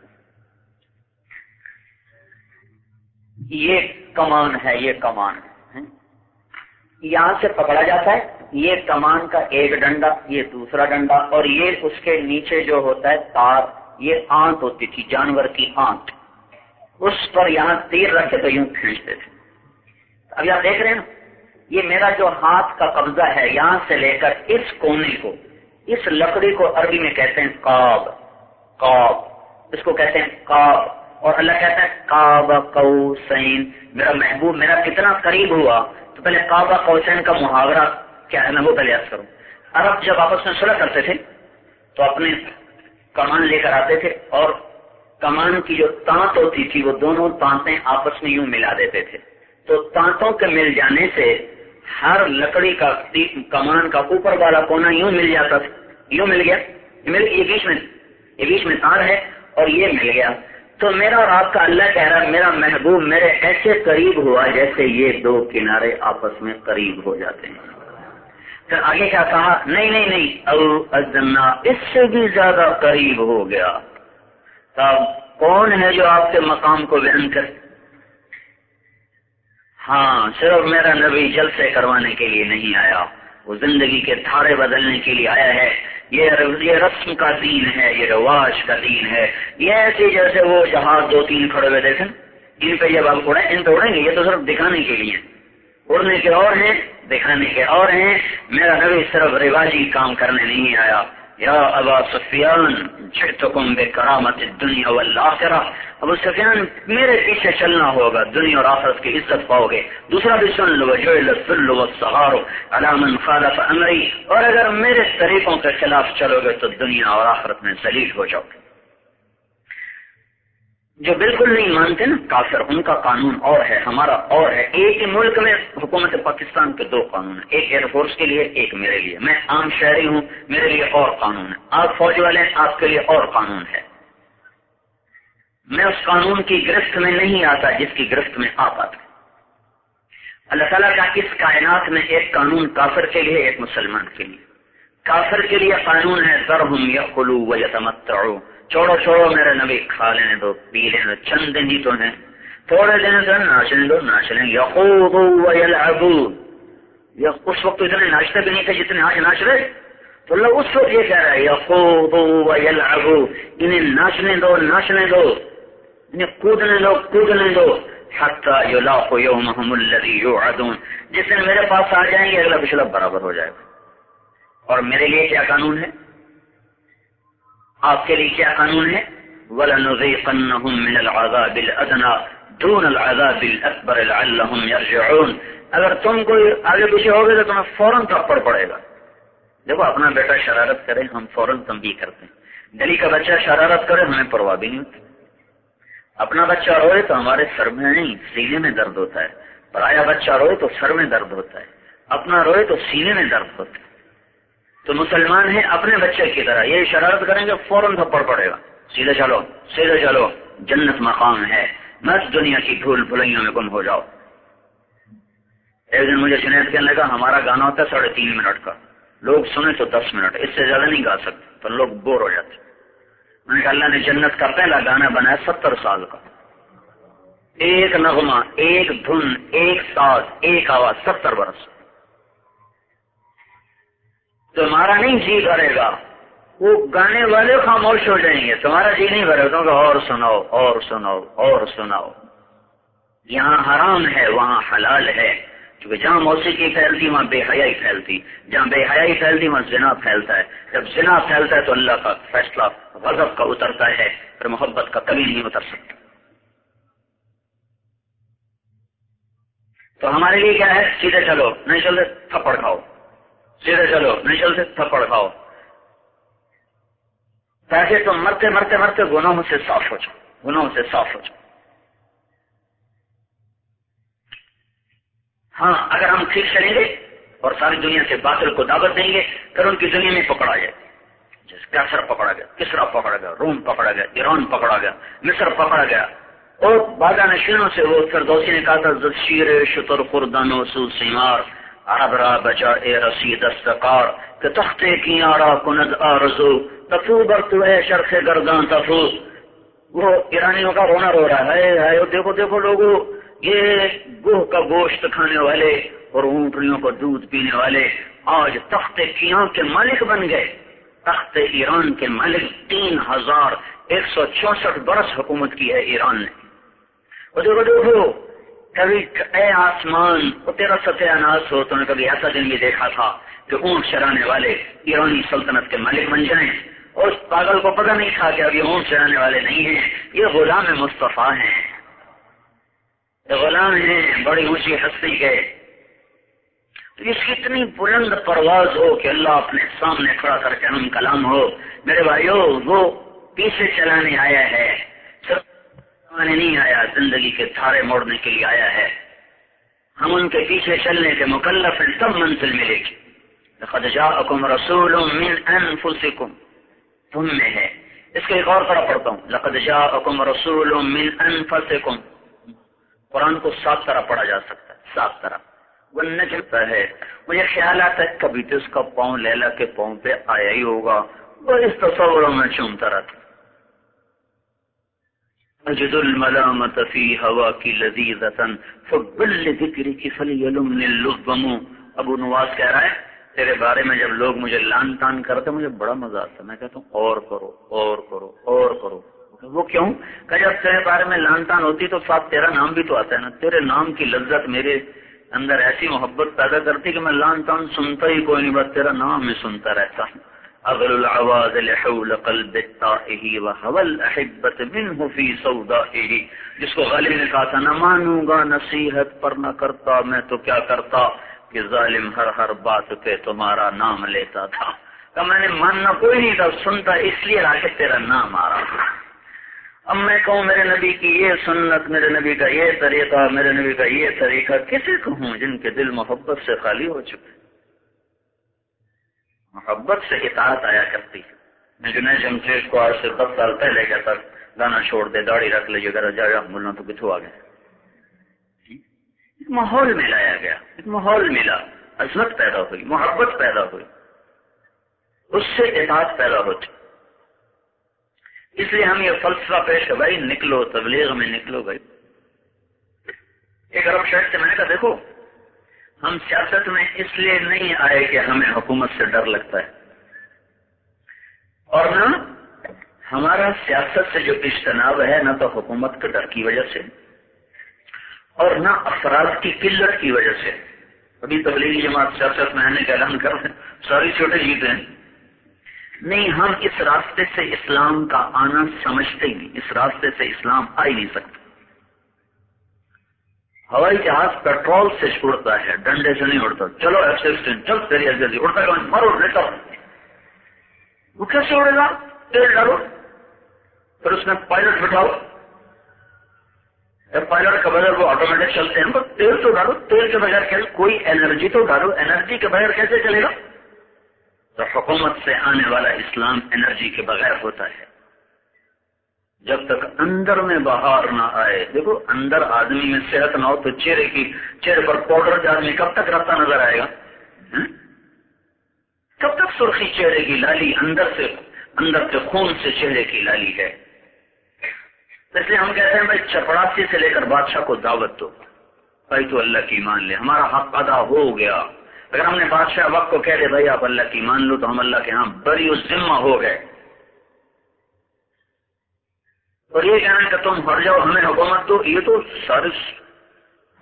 یہ کمان ہے، یہ کمان ہے، یہاں سے پکڑا جاتا ہے. یہ کمان کا ایک ڈنڈا، یہ دوسرا ڈنڈا، اور یہ اس کے نیچے جو ہوتا ہے تار، یہ آنت ہوتی تھی جانور کی آنت، اس پر یہاں تیر رکھے تو یوں کھینچتے تھے. ابھی آپ دیکھ رہے ہیں نا، یہ میرا جو ہاتھ کا قبضہ ہے یہاں سے لے کر اس کونے کو، اس لکڑی کو عربی میں کہتے ہیں قاب. قاب اس کو کہتے ہیں قاب. اور اللہ کہتا ہے قاب قوسین، میرا محبوب میرا کتنا قریب ہوا. تو پہلے قاب قوسین کا محاورہ کیا ہے میں وہ پہلے عرض کروں. عرب جب آپس میں صلح کرتے تھے تو اپنے کمان لے کر آتے تھے اور کمان کی جو تانت ہوتی تھی وہ دونوں تانتیں آپس میں یوں ملا دیتے تھے. تو تانتوں کے مل جانے سے ہر لکڑی کا کمان کا اوپر والا کونا یوں مل جاتا تھا. یوں مل گیا، یہ مل یہ بیچ میں یہ بیچ میں تار ہے اور یہ مل گیا. تو میرا اور آپ کا اللہ کہہ رہا میرا محبوب میرے ایسے قریب ہوا جیسے یہ دو کنارے آپس میں قریب ہو جاتے ہیں. پھر آگے کیا کہا؟ نہیں نہیں نہیں او ازنا، اس سے بھی زیادہ قریب ہو گیا. تب کون ہے جو آپ کے مقام کو بیان کرے؟ ہاں صرف میرا نبی جلسے کروانے کے لیے نہیں آیا، وہ زندگی کے دھارے بدلنے کے لیے آیا ہے. یہ یہ رسم کا دین ہے، یہ رواج کا دین ہے. یہ ایسے جیسے وہ جہاز دو تین کھڑے ہوئے دیکھیں، ان پہ جب آپ اڑیں ان پہ اڑیں گے، یہ تو صرف دکھانے کے لیے، اڑنے کے اور ہیں دکھانے کے اور ہیں. میرا نبی صرف رواجی کام کرنے نہیں آیا. یا ابا سفیان جئتکم بکرامت الدنیا والآخرہ، ابو سفیان میرے پیچھے چلنا ہوگا، دنیا اور آخرت کی عزت پاؤ گے. دوسرا بھی سن لو وجعل الذل والصغار علی من خالف امری، اور اگر میرے طریقوں کے خلاف چلو گے تو دنیا اور آخرت میں ذلیل ہو جاؤ گے. جو بالکل نہیں مانتے نا کافر، ان کا قانون اور ہے ہمارا اور ہے. ایک ہی ملک میں حکومت پاکستان کے دو قانون ہیں، ایک ایئر فورس کے لیے ایک میرے لیے. میں عام شہری ہوں، میرے لیے اور قانون ہے. آپ فوج والے ہیں، آپ کے لیے اور قانون ہے. میں اس قانون کی گرفت میں نہیں آتا جس کی گرفت میں آپ آتا. اللہ تعالیٰ کا اس کائنات میں ایک قانون کافر کے لیے ایک مسلمان کے لیے. کافر کے لیے قانون ہے ذرہم یأکلوا ویتمتعوا، چھوڑو چھوڑو میرے نبی کھا لینے دو پی لینے دو، چند دن ہی تو ہیں، تھوڑے دن سے ناچنے دو ناچنے. یخوضوا ویلعبوا، اس وقت اتنے ناچتے بھی نہیں تھے جتنے آج ناچ رہے. تو اللہ اس وقت یہ کہہ رہا ہے یخوضوا ویلعبوا، انہیں ناچنے دو ناچنے دو، انہیں کودنے دو کودنے دو، حتی یلاقوا یومہم الذی یوعدون، جس دن میرے پاس آ جائیں گے اگلا پچھلا برابر ہو جائے گا. اور میرے لیے کیا قانون ہے؟ آپ کے لیے کیا قانون ہے؟ وَلَنُذِيقَنَّهُم مِّنَ الْعَذَابِ الْأَدْنَىٰ دُونَ الْعَذَابِ الْأَكْبَرِ لَعَلَّهُمْ يَرْجِعُونَ. اگر تم کوئی آگے پیچھے ہوگے تو تمہیں فوراً تھپڑ پڑے گا. دیکھو اپنا بیٹا شرارت کرے ہم فوراً تنبیہ کرتے ہیں. گلی کا بچہ شرارت کرے ہمیں پرواہ بھی نہیں ہوتی. اپنا بچہ روئے تو ہمارے سر میں نہیں سینے میں درد ہوتا ہے، پرایا بچہ روئے تو سر میں درد ہوتا ہے، اپنا روئے تو سینے میں درد ہوتا ہے. تو مسلمان ہیں اپنے بچے کی طرح، یہ شرارت کریں گے فوراً تھپڑ پڑے گا. سیدھے چلو سیدھے چلو، جنت مقام ہے، مت دنیا کی دھول بھلائیوں میں گم ہو جاؤ. ایک دن مجھے سنیت کہنے لگا ہمارا گانا ہوتا ہے ساڑھے تین منٹ کا، لوگ سنیں تو دس منٹ، اس سے زیادہ نہیں گا سکتے تو لوگ بور ہو جاتے. میں نے کہا اللہ نے جنت کا پہلا گانا بنایا ستر سال کا، ایک نغمہ ایک دھن ایک ساز ایک آواز، ستر برس. تمہارا نہیں جی بھرے گا، وہ گانے والے خاموش ہو جائیں گے، تمہارا جی نہیں بھرے گا، اور سناؤ اور سناؤ اور سناؤ. یہاں حرام ہے وہاں حلال ہے، کیونکہ جہاں موسیقی پھیلتی وہاں بے حیائی پھیلتی، جہاں بے حیائی پھیلتی وہاں زنا پھیلتا ہے، جب زنا پھیلتا ہے تو اللہ کا فیصلہ غضب کا اترتا ہے، پھر محبت کا کبھی نہیں اتر سکتا۔ تو ہمارے لیے کیا ہے؟ سیدھے چلو، نہیں چلتے تھپڑ کھاؤ، سیدھے چلو، نہیں چلتے تھپڑ کھاؤ، تاکہ تم مرتے مرتے مرتے گناہوں سے صاف ہو جاؤ، گناہوں سے صاف ہو جاؤ۔ ہاں اگر ہم ٹھیک چلیں گے اور ساری دنیا سے باطل کو دعوت دیں گے، پھر ان کی دنیا میں پکڑا جائے، جیسے کیسر پکڑا گیا، کسرا پکڑا گیا، روم پکڑا گیا، ایران پکڑا گیا، مصر پکڑا گیا، اور بادہ نشینوں سے وہ فردوسی نے کہا تھا شیر شتر خوردن و سو سیمار عرب را بچا اے رسید استقار کہ تختے کی آرا کند آرزو تفو بر تو اے شرخ گردان تفو۔ وہ ایرانیوں کا رونا رو رہا ہے، ہے دیکھو دیکھو لوگوں، یہ گوہ کا گوشت کھانے والے اور اونٹنیوں کو دودھ پینے والے آج تخت کیاں کے مالک بن گئے، تخت ایران کے مالک۔ تین ہزار ایک سو چونسٹھ برس حکومت کی ہے ایران نے۔ اور دیکھو دیکھو کبھی اے آسمان وہ تیرا ستیہ ناش ہو، تو نے کبھی ایسا دن بھی دیکھا تھا کہ اونٹ چرانے والے ایرانی سلطنت کے مالک بن جائیں؟ اور اس پاگل کو پتہ نہیں تھا کہ اب یہ اونٹ چرانے والے نہیں ہیں، یہ غلام مصطفیٰ ہیں، یہ غلام ہیں بڑی اونچی ہستی کے۔ تو اس کی اتنی بلند پرواز ہو کہ اللہ اپنے سامنے کھڑا کر کے ہم کلام ہو۔ میرے بھائیو، وہ پیچھے چلانے آیا ہے، صرف نہیں آیا، زندگی کے دھارے موڑنے کے لیے آیا ہے۔ ہم ان کے پیچھے چلنے کے مکلف ہیں، تب منزل ملے گی۔ لقد جاءکم رسول من انفسکم، تم میں ہے۔ اس کو ایک اور طرح پڑھتا ہوں، لقد جاءکم رسول من انفسکم۔ قرآن کو سات طرح پڑھا جا سکتا ہے، سات طرح۔ وہ نجمتا ہے، مجھے خیال آتا ہے کبھی تو اس کا پاؤں لیلا کے پاؤں پہ آیا ہی ہوگا، وہ اس تصوروں میں چومتا رہتا۔ اجد الملامت فی ہوا کی لذیذتن فبل ذکری کی فلیلمن اللذم۔ ابو نواس کہہ رہا ہے تیرے بارے میں جب لوگ مجھے لان تان کرتے مجھے بڑا مزہ آتا، میں کہتا ہوں اور کرو اور کرو اور کرو۔ وہ کیوں کہ جب تیرے بارے میں لان تان ہوتی تو ساتھ تیرا نام بھی تو آتا ہے نا، تیرے نام کی لذت میرے اندر ایسی محبت پیدا کرتی کہ میں لان تان سنتا ہی کوئی نہیں، بس تیرا نام ہی سنتا رہتا ہوں۔ اغل العواز لحول قلب الطائه وهوى الاحبت منه في سودائه۔ جس کو غالب نے کہا تھا نہ مانوں گا نصیحت پر نہ کرتا میں تو کیا کرتا، کہ ظالم ہر ہر بات پہ تمہارا نام لیتا تھا۔ کہ میں نے ماننا کوئی نہیں تھا، سنتا اس لیے رہا کہ تیرا نام آ رہا تھا۔ اب میں کہوں میرے نبی کی یہ سنت، میرے نبی کا یہ طریقہ، میرے نبی کا یہ طریقہ، کسے کہوں جن کے دل محبت سے خالی ہو چکے؟ محبت سے اطاعت آیا کرتی ہے۔ میں جنید جمشید کو آج سے دس سال پہلے کہتا گانا چھوڑ دے، داڑھی رکھ لے، ذرا جا جا بولنا تو کتوں آ گیا۔ ایک ماحول میں لایا گیا، ایک ماحول ملا، عظمت پیدا ہوئی، محبت پیدا ہوئی، اس سے اطاعت پیدا ہوتی۔ اس لیے ہم یہ فلسفہ پیش ہے، بھائی نکلو تبلیغ میں نکلو بھائی۔ ایک عرب شاعر سے میں نے کہا دیکھو ہم سیاست میں اس لیے نہیں آئے کہ ہمیں حکومت سے ڈر لگتا ہے، اور نہ ہمارا سیاست سے جو اجتناب ہے نہ تو حکومت کے ڈر کی وجہ سے اور نہ افراد کی قلت کی وجہ سے۔ ابھی تبلیغی جماعت سیاست میں آنے کا اعلان کر رہے ہیں، ساری چھوٹے جیتے ہیں، نہیں ہم اس راستے سے اسلام کا آنا سمجھتے ہی نہیں، اس راستے سے اسلام آ ہی نہیں سکتا۔ ہوائی جہاز پیٹرول سے اڑتا ہے، ڈنڈے سے نہیں اڑتا۔ چلو ایف سکسٹین چل تیری جلدی اڑتا ہے، مارو لیتا وہ کیسے اڑے گا؟ تیل ڈالو، پھر اس میں پائلٹ بٹھاؤ، پائلٹ کے بغیر وہ آٹومیٹک چلتے ہیں، بس تیل تو ڈالو، تیل کے بغیر کیسے؟ کوئی انرجی تو ڈالو، انرجی کے بغیر کیسے چلے گا؟ تو حکومت سے آنے والا اسلام انرجی کے بغیر ہوتا ہے۔ جب تک اندر میں بہار نہ آئے، دیکھو اندر آدمی میں صحت نہ ہو تو چہرے کی چہرے پر پاؤڈر کا آدمی کب تک رہتا نظر آئے گا؟ کب تک سرخی چہرے کی لالی اندر سے اندر سے خون سے چہرے کی لالی ہے؟ اس لیے ہم کہتے ہیں بھائی چپڑاسی سے لے کر بادشاہ کو دعوت دو، بھائی تو اللہ کی مان لے، ہمارا حق ادا ہو گیا۔ اگر ہم نے بادشاہ وقت کو کہہ دے بھائی آپ اللہ کی مان لو تو ہم اللہ کے ہاں بری ذمہ ہو گئے۔ اور یہ کہنا کہ تم ہٹ جاؤ ہمیں حکومت دو، یہ تو سارے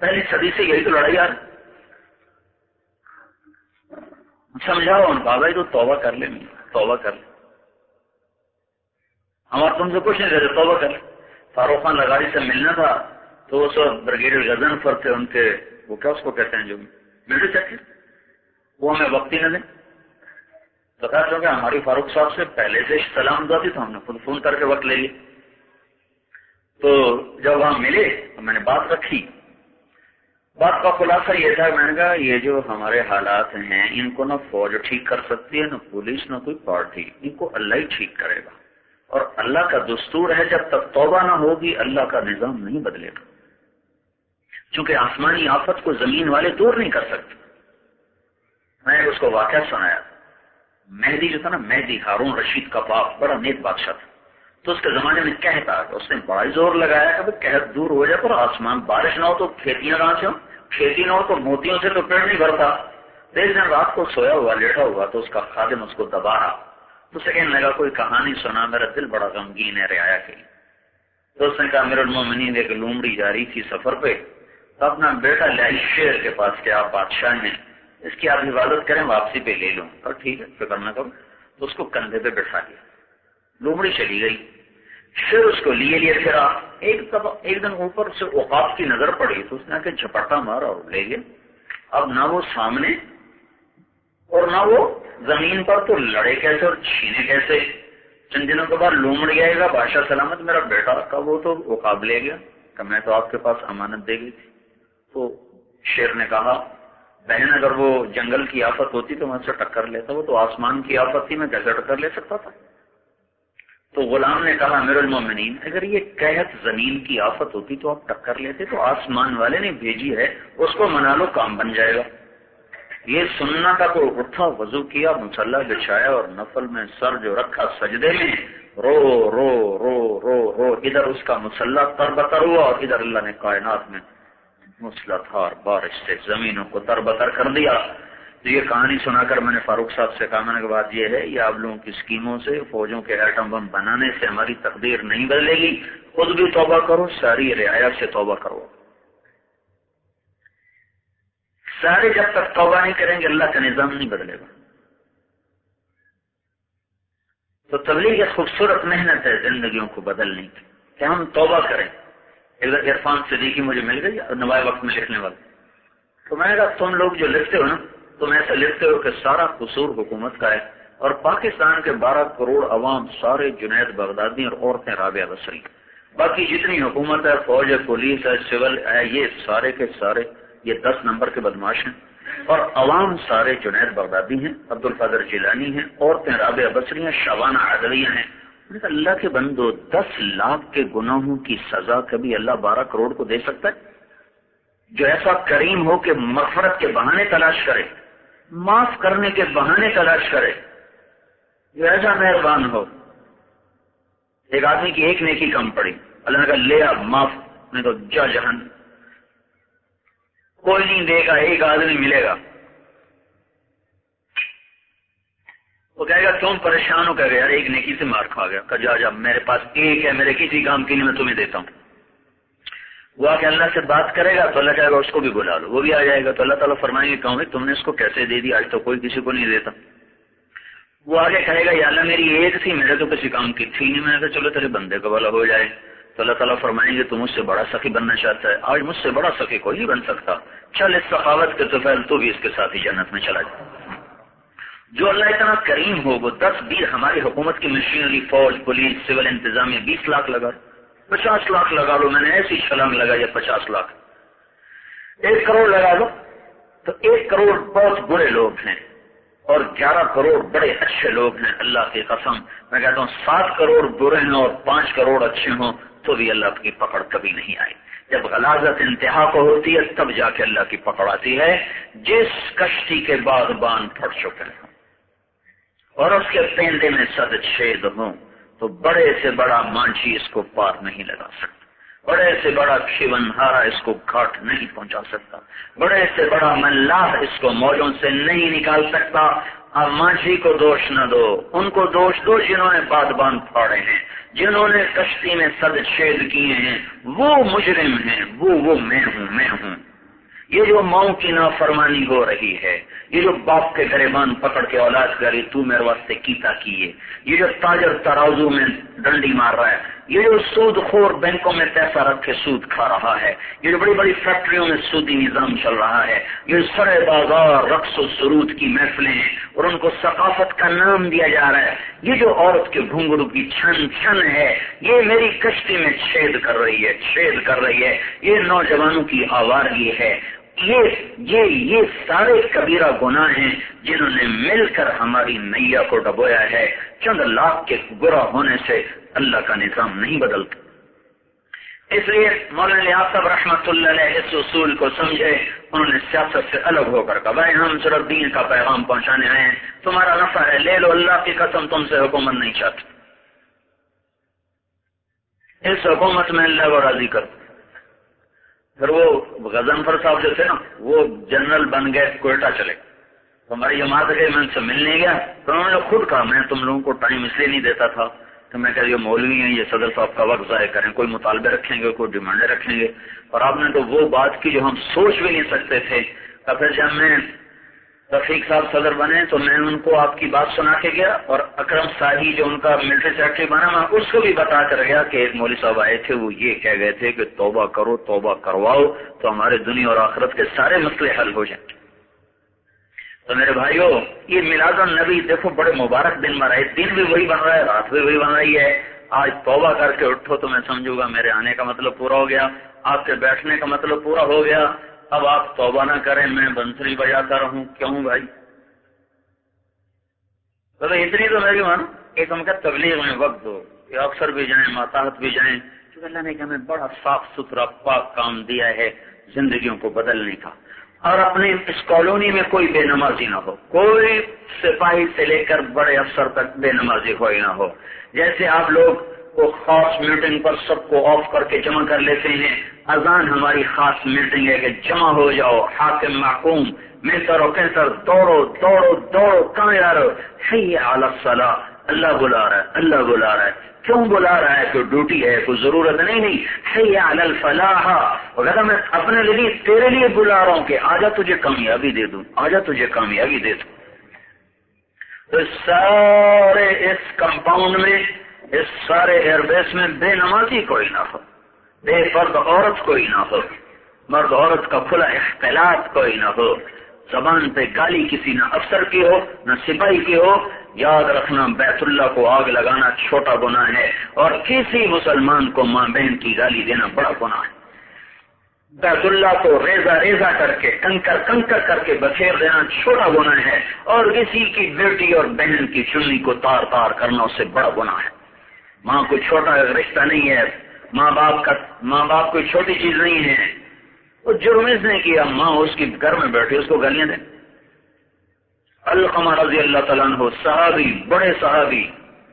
پہلی صدی سے یہی تو لڑائی آ رہی. سمجھاؤ ان بابا تو توبہ کر لیں, توبہ کر لیں, ہمارا تم سے کچھ نہیں کہتے, توبہ کر لیں. فاروق خان لغاری سے ملنا تھا تو وہ سب بریگیڈیئر غضنفر تھے, ان کے وہ کیا اس کو کہتے ہیں جو ملٹری سیکٹری, وہ ہمیں وقت ہی نہ دیں. بتا چونکہ ہماری فاروق صاحب سے پہلے سے سلام دعا تھی تو ہم نے خود فون کر کے وقت لے لیا. تو جب وہاں ملے تو میں نے بات رکھی. بات کا خلاصہ یہ تھا, میں نے کہا یہ جو ہمارے حالات ہیں ان کو نہ فوج ٹھیک کر سکتی ہے, نہ پولیس, نہ کوئی پارٹی, ان کو اللہ ہی ٹھیک کرے گا. اور اللہ کا دستور ہے جب تک توبہ نہ ہوگی اللہ کا نظام نہیں بدلے گا, چونکہ آسمانی آفت کو زمین والے دور نہیں کر سکتے. میں نے اس کو واقعہ سنایا. مہدی جو تھا نا, مہدی ہارون رشید کا باپ, بڑا نیک بادشاہ تھا. تو اس کے زمانے میں قحط آ گیا, اس نے بڑا زور لگایا کہ قحط دور ہو جائے پر آسمان بارش نہ ہو تو کھیتیاں کہاں سے ہو, کھیتی نہ ہو تو موتیوں سے تو پیڑ نہیں بھرتا. ایک دن رات کو سویا ہوا لیٹا ہوا تو اس کا خادم اس کو دبا رہا. تو اسے کہنے لگا کوئی کہانی سنا, میرا دل بڑا غمگین ہے رعایا کے. تو اس نے کہا امیر المومنین ایک لومڑی جا رہی تھی سفر پہ, تو اپنا بیٹا لائی شیر کے پاس کہ آپ بادشاہ ہیں, اس کی آپ حفاظت کریں, واپسی پہ لے لوں. اور ٹھیک ہے فکر نہ کرو. تو اس کو کندھے پہ بٹھا دیا, لومڑی چلی گئی. پھر اس کو لیے لیے پھرا. ایک ایک دن اوپر سے اوقاف کی نظر پڑی تو اس نے آ کے جھپٹا مارا اور لے گیا. اب نہ وہ سامنے اور نہ وہ زمین پر, تو لڑے کیسے اور چھینے کیسے. چند دنوں کے بعد لومڑی آئے گا, بادشاہ سلامت میرا بیٹا کا وہ تو اوقاف لے گیا, کہ میں تو آپ کے پاس امانت دے گئی تھی. تو شیر نے کہا بہن اگر وہ جنگل کی آفت ہوتی تو میں سے ٹکر لیتا, وہ تو آسمان کی آفت تھی, میں کیسے ٹکر لے سکتا تھا. تو غلام نے کہا امیر المومنین اگر یہ قحط زمین کی آفت ہوتی تو آپ ٹکر لیتے, تو آسمان والے نے بھیجی ہے, اس کو منا لو کام بن جائے گا. یہ سننا تھا کو اٹھا, وضو کیا, مصلی بچھایا اور نفل میں سر جو رکھا سجدے میں, رو رو رو رو رو ادھر اس کا مصلی تر بتر ہوا اور ادھر اللہ نے کائنات میں موسلادھار بارش سے زمینوں کو تر بتر کر دیا. تو یہ کہانی سنا کر میں نے فاروق صاحب سے کہا, میں نے بات یہ ہے یہ آپ لوگوں کی اسکیموں سے, فوجوں کے ایٹم بم بنانے سے ہماری تقدیر نہیں بدلے گی. خود بھی توبہ کرو, ساری رعایا سے توبہ کرو. سارے جب تک توبہ نہیں کریں گے اللہ کا نظام نہیں بدلے گا. تو تبلیغ ایک خوبصورت محنت ہے زندگیوں کو بدلنے کی, کہ ہم توبہ کریں. عرفان صدیقی مجھے مل گئی, نوائے وقت میں لکھنے والا. تو میں نے کہا تم لوگ جو لکھتے ہو نا, تم ایسا لکھتے ہو کہ سارا قصور حکومت کا ہے, اور پاکستان کے بارہ کروڑ عوام سارے جنید بغدادی اور عورتیں رابعہ بصری, باقی جتنی حکومت ہے, فوج ہے, پولیس ہے, سول ہے, یہ سارے کے سارے یہ دس نمبر کے بدماش ہیں, اور عوام سارے جنید بغدادی ہیں, عبد القادر جیلانی ہیں, عورتیں رابعہ بصری ہیں, شبانہ عدویہ ہیں. اللہ کے بندو, دس لاکھ کے گناہوں کی سزا کبھی اللہ بارہ کروڑ کو دے سکتا ہے؟ جو ایسا کریم ہو کہ مغفرت کے بہانے تلاش کرے, معاف کرنے کے بہانے تلاش کرے, جو ایسا مہربان ہو. ایک آدمی کی ایک نیکی کم پڑی, اللہ نے کہا لے اب معاف, نہیں تو جا جہنم. کوئی نہیں دے گا, ایک آدمی ملے گا. وہ کہے گا کیوں پریشان ہو, کہے گا یار ایک نیکی سے مار کھا گیا. کہ جا جا میرے پاس ایک ہے, میرے کسی کام کے لیے میں تمہیں دیتا ہوں. وہ آ کے اللہ سے بات کرے گا تو اللہ کہے گا اس کو بھی بلا لو, وہ بھی آ جائے گا. تو اللہ تعالیٰ فرمائیں گے کہوں تم نے اس کو کیسے دے دی, آج تو کوئی کسی کو نہیں دیتا. وہ آگے کہے گا یا اللہ میری ایک تھی, میرے تو کسی کام کی تھی نہیں, میں نے کہا چلو تیرے بندے کا بھلا ہو جائے. تو اللہ تعالیٰ فرمائیں گے تو مجھ سے بڑا سخی بننا چاہتا ہے, آج مجھ سے بڑا سخی کوئی نہیں بن سکتا, چل اس سخاوت کے طفیل تو بھی اس کے ساتھ ہی جنت میں چلا جائے. جو اللہ اتنا کریم ہو وہ دس بیس ہماری حکومت کی مشینری, فوج, پولیس, سول انتظامیہ بیس لاکھ لگا, پچاس لاکھ لگا لو, میں نے ایسی چھلانگ لگائی پچاس لاکھ, ایک کروڑ لگا لو, تو ایک کروڑ بہت برے لوگ ہیں اور گیارہ کروڑ بڑے اچھے لوگ ہیں. اللہ کی قسم میں کہتا ہوں سات کروڑ برے ہیں اور پانچ کروڑ اچھے ہوں تو بھی اللہ کی پکڑ کبھی نہیں آئی. جب غلاظت انتہا کو ہوتی ہے تب جا کے اللہ کی پکڑ آتی ہے. جس کشتی کے بعد باندھ پھٹ چکے ہیں اور اس کے پیندے میں صد چھید ہوں تو بڑے سے بڑا مانچھی اس کو پار نہیں لگا سکتا, بڑے سے بڑا کھیونہارا اس کو گھاٹ نہیں پہنچا سکتا, بڑے سے بڑا ملاح اس کو موجوں سے نہیں نکال سکتا. اب مانجھی کو دوش نہ دو, ان کو دوش دو جنہوں نے باد باندھ پھاڑے ہیں, جنہوں نے کشتی میں صد چھید کیے ہیں, وہ مجرم ہیں, وہ وہ میں ہوں میں ہوں. یہ جو ماؤں کی نافرمانی ہو رہی ہے، یہ جو باپ کے گریبان پکڑ کے اولاد کرے تو میرے واسطے کیتا کیے، یہ جو تاجر ترازو میں ڈنڈی مار رہا ہے، یہ جو سود خور بینکوں میں پیسہ رکھ کے سود کھا رہا ہے، یہ جو بڑی بڑی فیکٹریوں میں سودی نظام چل رہا ہے، یہ سرے بازار رقص و سرود کی محفلیں ہیں اور ان کو ثقافت کا نام دیا جا رہا ہے، یہ جو عورت کے گھنگرو کی چھن چھن ہے، یہ میری کشتی میں چھید کر رہی ہے چھید کر رہی ہے، یہ نوجوانوں کی آوارگی ہے، یہ یہ یہ سارے کبیرہ گناہ ہیں جنہوں نے مل کر ہماری نیا کو ڈبویا ہے۔ چند لاکھ کے برا ہونے سے اللہ کا نظام نہیں بدلتا۔ اس لیے مولانا لیاقت صاحب رحمۃ اللہ علیہ اس اصول کو سمجھے، انہوں نے سیاست سے الگ ہو کر کہا بھائی ہم صرف دین کا پیغام پہنچانے آئے ہیں، تمہارا نفع ہے لے لو، اللہ کی قسم تم سے حکومت نہیں چاہتے، اس حکومت میں اللہ کو راضی کر۔ پھر وہ غضنفر صاحب جو تھے نا وہ جنرل بن گئے، کوئٹہ چلے، ہماری جماعت گئی، میں ان سے ملنے گیا تو انہوں نے خود کہا میں تم لوگوں کو ٹائم اس لیے نہیں دیتا تھا تو میں کہا یہ مولوی ہیں، یہ صدر صاحب کا وقت ضائع کریں، کوئی مطالبے رکھیں گے کوئی ڈیمانڈیں رکھیں گے، اور آپ نے تو وہ بات کی جو ہم سوچ بھی نہیں سکتے تھے۔ اور پھر جب میں رفیق صاحب صدر بنے تو میں ان کو آپ کی بات سنا کے گیا، اور اکرم ساہی جو ان کا ملٹری سیکرٹری بنا میں اس کو بھی بتا کر گیا کہ ایک مولوی صاحب آئے تھے، وہ یہ کہہ گئے تھے کہ توبہ کرو توبہ کرواؤ تو ہمارے دنیا اور آخرت کے سارے مسئلے حل ہو جائیں۔ تو میرے بھائیو یہ میلاد النبی دیکھو بڑے مبارک دن میں رہے، دن بھی وہی بن رہا ہے رات بھی وہی بن رہی ہے۔ آج توبہ کر کے اٹھو تو میں سمجھوں گا میرے آنے کا مطلب پورا ہو گیا، آپ کے بیٹھنے کا مطلب پورا ہو گیا۔ اب آپ توبہ نہ کریں میں بنسری بجاتا رہوں، کیوں بھائی؟ تو اتنی تو میری مانو ایک ہم کا تبلیغ میں وقت دو کہ اکثر بھی جائیں ماتحت بھی جائیں، کیونکہ اللہ نے ہمیں بڑا صاف ستھرا پاک کام دیا ہے زندگیوں کو بدلنے کا۔ اور اپنے اس کالونی میں کوئی بے نمازی نہ ہو، کوئی سپاہی سے لے کر بڑے افسر تک بے نمازی کوئی نہ ہو۔ جیسے آپ لوگ کو خاص میٹنگ پر سب کو آف کر کے جمع کر لیتے ہیں، اذان ہماری خاص میٹنگ ہے کہ جمع ہو جاؤ، حاکم محکوم منتر و کنتر دوڑو دوڑو دوڑو، کہاں جا رہے ہو؟ حی علی الصلاۃ، اللہ بلا رہا ہے اللہ بلا رہا ہے، کیوں بلا رہا ہے؟ کوئی ڈیوٹی ہے کوئی ضرورت نہیں نہیں، حی علی الفلاح، اگر میں اپنے لیے تیرے لیے بلا رہا ہوں کہ آجا تجھے کامیابی دے دوں، آجا تجھے کامیابی دے دوں۔ تو سارے اس کمپاؤنڈ میں اس سارے ایئر بیس میں بے نمازی کوئی نہ ہو، بے فرد عورت کوئی نہ ہو، مرد عورت کا کھلا اختلاط کوئی نہ ہو، زبان پہ گالی کسی نہ افسر کی ہو نہ سپاہی کی ہو۔ یاد رکھنا بیت اللہ کو آگ لگانا چھوٹا گناہ ہے اور کسی مسلمان کو ماں بہن کی گالی دینا بڑا گناہ ہے۔ بیت اللہ کو ریزہ ریزہ کر کے کنکر کنکر کر کے بکھیر دینا چھوٹا گناہ ہے، اور کسی کی بیٹی اور بہن کی چنی کو تار تار کرنا اس سے بڑا گناہ ہے۔ ماں کوئی چھوٹا رشتہ نہیں ہے، ماں باپ کا ماں باپ کوئی چھوٹی چیز نہیں ہے۔ وہ جرم اس نے کیا، ماں اس کی گھر میں بیٹھی اس کو گالیاں دیں۔ علقمہ رضی اللہ تعالیٰ عنہ صحابی، بڑے صحابی،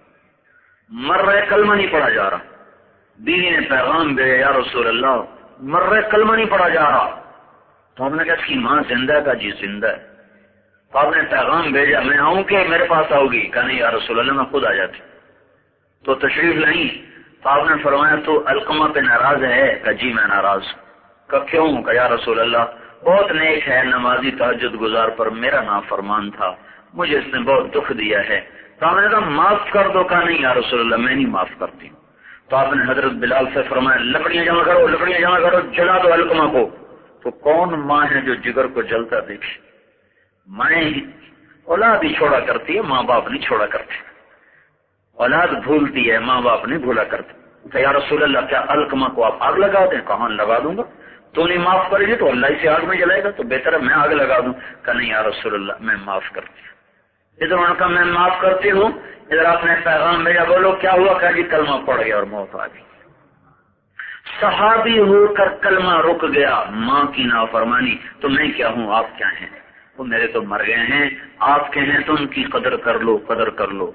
مر رہے کلمہ نہیں پڑھا جا رہا، بیوی نے پیغام بھیجا یا رسول اللہ مر رہے کلمہ نہیں پڑھا جا رہا، تو ہم نے کہا اس کی ماں زندہ ہے؟ کا جی زندہ ہے۔ تو آپ نے پیغام بھیجا میں آؤں کہ میرے پاس آؤ گی؟ کہا نہیں یا رسول اللہ میں خود آ جاتی، تو تشریف نہیں۔ تو آپ نے فرمایا تو علقمہ پہ ناراض ہے؟ کہ جی میں ناراض ہوں۔ کہ کیوں؟ کہ یا رسول اللہ بہت نیک ہے، نمازی تہجد گزار، پر میرا نافرمان تھا، مجھے اس نے بہت دکھ دیا ہے۔ تو آپ نے کہا معاف کر دو۔ کہا نہیں یا رسول اللہ میں نہیں معاف کرتی ہوں۔ تو آپ نے حضرت بلال سے فرمایا لکڑیاں جمع کرو لکڑیاں جمع کرو، جلا دو علقمہ کو۔ تو کون ماں ہے جو جگر کو جلتا دیکھے؟ مائیں اولاد ہی چھوڑا کرتی ہے، ماں باپ نہیں چھوڑا کرتے، اولاد بھولتی ہے ماں باپ نہیں بھولا کرتے۔ تو یا رسول اللہ کیا علقمہ کو آپ آگ لگا دیں؟ کہاں لگا دوں گا، تو نہیں معاف کرے گی تو اللہ اسے آگ میں جلائے گا، تو بہتر ہے میں آگ لگا دوں۔ کہ نہیں یا رسول اللہ میں معاف کرتی ہوں۔ ادھر ان کا میں معاف کرتی ہوں، ادھر آپ نے پیغام بھیجا، بولو کیا ہوا؟ کہ جی کلمہ پڑ گیا اور موت آ گئی۔ صحابی ہو کر کلمہ رک گیا، ماں کی نافرمانی، تو میں کیا ہوں آپ کیا ہیں؟ وہ میرے تو مر گئے ہیں، آپ کے ہیں تو ان کی قدر کر لو قدر کر لو۔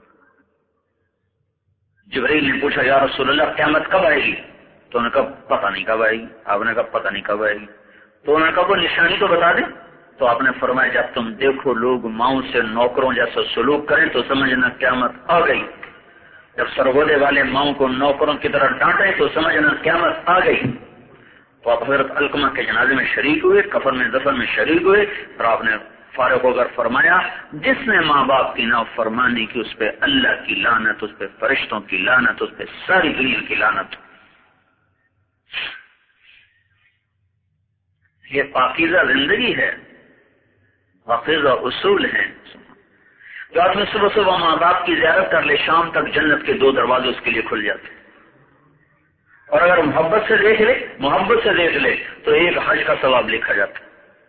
جبرائیل نے پوچھا یا رسول اللہ قیامت کب آئے گی؟ تو انہوں نے کہا پتہ نہیں کب آئے گی۔ آپ نے کہا پتہ نہیں کب آئے گی، تو انہوں نے کہا وہ نشانی تو بتا دیں۔ تو آپ نے فرمایا جب تم دیکھو لوگ ماؤں سے نوکروں جیسا سلوک کریں تو سمجھنا قیامت آ گئی، جب سرگودے والے ماؤں کو نوکروں کی طرح ڈانٹیں تو سمجھنا قیامت آ گئی۔ تو آپ حضرت علقمہ کے جنازے میں شریک ہوئے، کفن میں دفن میں شریک ہوئے، اور آپ نے فارغ ہو کر فرمایا جس نے ماں باپ کی نافرمانی کی اس پہ اللہ کی لعنت، اس پہ فرشتوں کی لعنت، اس پہ ساری دنیا کی لعنت۔ یہ پاکیزہ زندگی ہے، پاکیزہ اصول ہیں۔ جو آدمی صبح صبح ماں باپ کی زیارت کر لے، شام تک جنت کے دو دروازے اس کے لیے کھل جاتے ہیں، اور اگر محبت سے دیکھ لے محبت سے دیکھ لے تو ایک حج کا ثواب لکھا جاتا ہے۔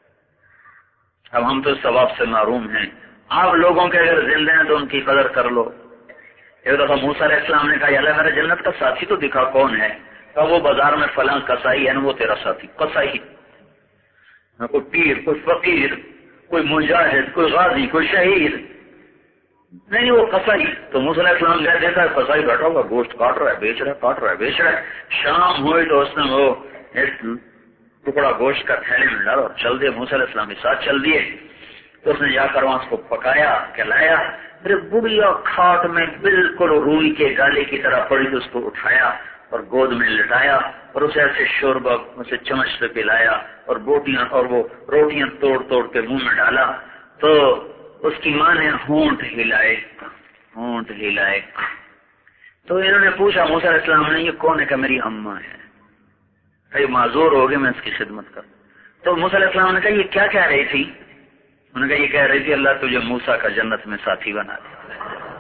اب ہم تو ثواب سے محروم ہیں۔ آپ لوگوں کے اگر زندہ ہیں تو ان کی قدر کر لو۔ ایک دفعہ موسیٰ علیہ السلام نے کہا یا اللہ میرے جنت کا ساتھی تو دکھا کون ہے؟ کہا وہ بازار میں فلاں قصائی ہے نا، وہ تیرا ساتھی قصائی، کوئی پیر، کوئی فقیر، کوئی مجاہد، کوئی غازی، کوئی شہید نہیں، وہ قصائی۔ تو موسیٰ علیہ السلام نے دیکھا ہے قصائی بیٹھا ہوگا، گوشت کاٹ رہا ہے، بیچ رہا ہے، کاٹ رہا ہے، بیچ رہا ہے۔ شام ہوئی تو اس نے وہ ایک ٹکڑا گوشت کا تھیلے میں ڈالا اور چل دیے، موسیٰ علیہ السلام کے ساتھ چل دیے۔ تو اس نے جا کر وہاں اس کو پکایا، کھلایا، پھر بڑھیا کھاٹ میں بالکل روئی کے گالے کی طرح پڑی، تو اس کو اٹھایا اور گود میں لٹایا اور اسے ایسے شوربہ اسے چمچ سے پلایا اور بوٹیاں اور وہ روٹیاں توڑ توڑ کے منہ میں ڈالا۔ تو اس کی ماں نے ہونٹ ہلائے ہونٹ ہلائے تو انہوں نے پوچھا موسیٰ علیہ السلام نے یہ کون ہے؟ کہ میری اماں ہے۔ بھائی معذور ہو گئے، میں اس کی خدمت کروں۔ تو موسیٰ علیہ السلام نے کہا یہ کیا کہہ رہی تھی؟ انہوں نے کہا یہ کہہ رہی تھی اللہ تجھے موسیٰ کا جنت میں ساتھی بنا دے۔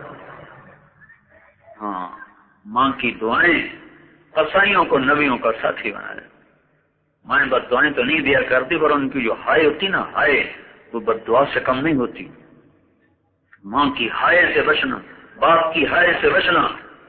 ہاں، ماں کی دعائیں قصائیوں کو نبیوں کا ساتھی بنا دے۔ ماں بد دعائیں تو نہیں دیا کرتی، پر ان کی جو ہائے ہوتی نا، ہائے، وہ بد دعا سے کم نہیں ہوتی۔ ماں کی ہائے سے بچنا، باپ کی ہائے سے بچنا،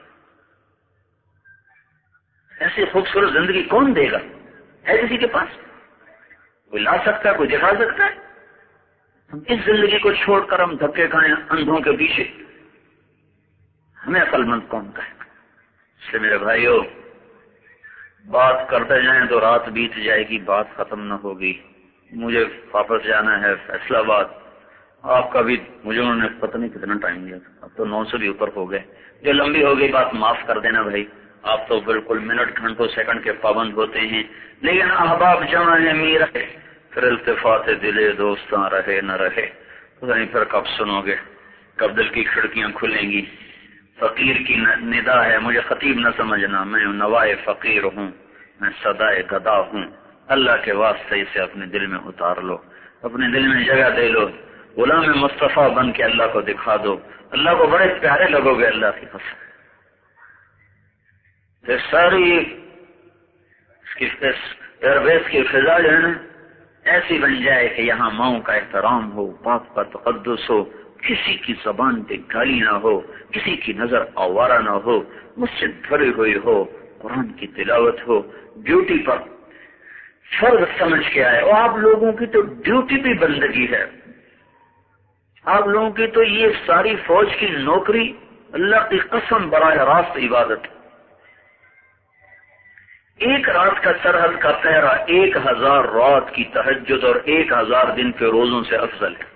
ایسی خوبصورت زندگی کون دے گا؟ ہے کسی کے پاس؟ کوئی لا سکتا ہے؟ کوئی دکھا سکتا ہے؟ ہم اس زندگی کو چھوڑ کر ہم دھکے کھائیں اندھوں کے پیچھے، ہمیں عقل مند کون کہے گا؟ اس لیے میرے بھائیو، بات کرتے جائیں تو رات بیت جائے گی، بات ختم نہ ہوگی۔ مجھے واپس جانا ہے فیصل آباد، آپ کا بھی مجھے انہوں نے پتہ نہیں کتنا ٹائم دیا تھا، اب تو نو سے بھی اوپر ہو گئے۔ جو لمبی ہو گئی بات معاف کر دینا بھائی، آپ تو بالکل منٹ گھنٹوں سیکنڈ کے پابند ہوتے ہیں، لیکن احباب جمع ہے میرا ہے، پھر التفات دلے دوستاں رہے نہ رہے، نہیں پھر کب سنو گے، کب دل کی کھڑکیاں کھلیں گی۔ فقیر کی ندا ہے، مجھے خطیب نہ سمجھنا، میں نوائے فقیر ہوں، میں صدائے گدا ہوں۔ اللہ کے واسطے اسے اپنے دل میں اتار لو، اپنے دل میں جگہ دے لو، غلام مصطفیٰ بن کے اللہ کو دکھا دو، اللہ کو بڑے پیارے لگو گے اللہ کی قسم۔ یہ ساری ایئر بیس کی فضا جو ہے نا ایسی بن جائے کہ یہاں ماؤں کا احترام ہو، باپ کا تقدس ہو، کسی کی زبان پہ گالی نہ ہو، کسی کی نظر آوارہ نہ ہو، مسجد بھری ہوئی ہو، قرآن کی تلاوت ہو، ڈیوٹی پر فرض سمجھ کے آئے۔ اور آپ لوگوں کی تو ڈیوٹی بھی بندگی ہے، آپ لوگوں کی تو یہ ساری فوج کی نوکری اللہ کی قسم براہ راست عبادت۔ ایک رات کا سرحد کا پہرا ایک ہزار رات کی تہجد اور ایک ہزار دن کے روزوں سے افضل ہے۔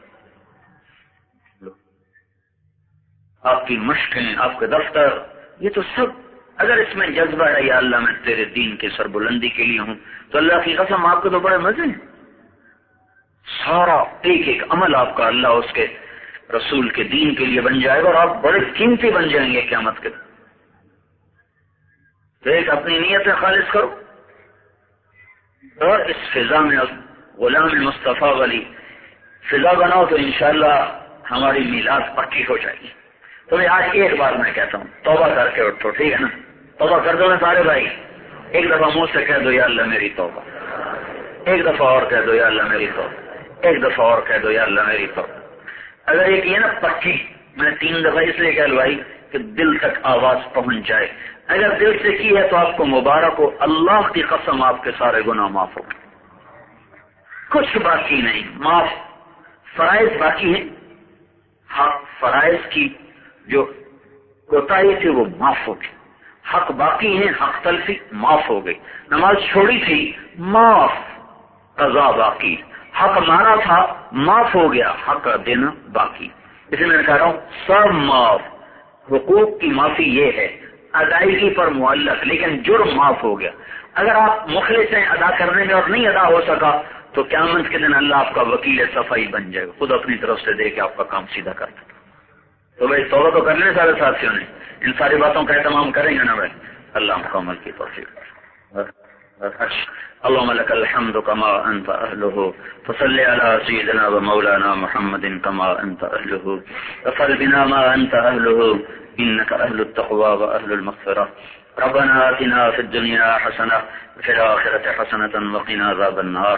آپ کی مشقیں، آپ کے دفتر، یہ تو سب اگر اس میں جذبہ ہے یا اللہ میں تیرے دین کی سربلندی کے لیے ہوں، تو اللہ کی قسم آپ کے تو بڑے مزے ہیں۔ سارا ایک ایک عمل آپ کا اللہ اس کے رسول کے دین کے لیے بن جائے گا، اور آپ بڑے قیمتی بن جائیں گے قیامت کے دن۔ تو ایک اپنی نیتیں خالص کرو، اور اس فضا میں غلام مصطفیٰ والی فضا بناؤ، تو انشاءاللہ ہماری میلاد پکی ہو جائے گی۔ تو میں آج ایک بار میں کہتا ہوں، توبہ کر کے اٹھو، ٹھیک ہے نا؟ توبہ کر دو نا سارے بھائی، ایک دفعہ منہ سے کہہ دو یا اللہ میری توبہ، ایک دفعہ اور کہہ دو یا اللہ میری توبہ، ایک دفعہ اور کہہ دو یا اللہ میری توبہ۔ اگر ایک یہ نا پکی، میں نے تین دفعہ اس لیے کہلوائی کہ دل تک آواز پہنچ جائے، اگر دل سے کی ہے تو آپ کو مبارک ہو، اللہ کی قسم آپ کے سارے گناہ معاف ہو، کچھ باقی نہیں، معاف۔ فرائض باقی ہیں، حق فرائض کی جو کوتاہی تھی وہ معاف ہو گئی، حق باقی ہیں، حق تلفی معاف ہو گئی، نماز چھوڑی تھی معاف، قضا باقی، حق مارا تھا معاف ہو گیا، حق دینا باقی۔ اس لیے میں کہہ رہا ہوں سب معاف۔ حقوق کی معافی یہ ہے، ادائیگی پر معلق، لیکن جرم معاف ہو گیا۔ اگر آپ مخلص ہیں ادا کرنے میں اور نہیں ادا ہو سکا تو قیامت کے دن اللہ آپ کا وکیل صفائی بن جائے گا، خود اپنی طرف سے دے کے آپ کا کام سیدھا کر دے گا۔ تو بھائی توبہ تو کر لیں سارے ساتھیوں نے، ان ساری باتوں کا اہتمام کریں گے نا بھائی؟ اللہ ہم کو عمل کی توفیق۔ اللهم لك الحمد كما أنت أهله، فصل على سيدنا ومولانا محمد كما أنت أهله، وفعل بنا ما أنت أهله، إنك أهل التقوى وأهل المغفرة. ربنا آتنا في الدنيا حسنة وفي الآخرة حسنة وقنا عذاب النار.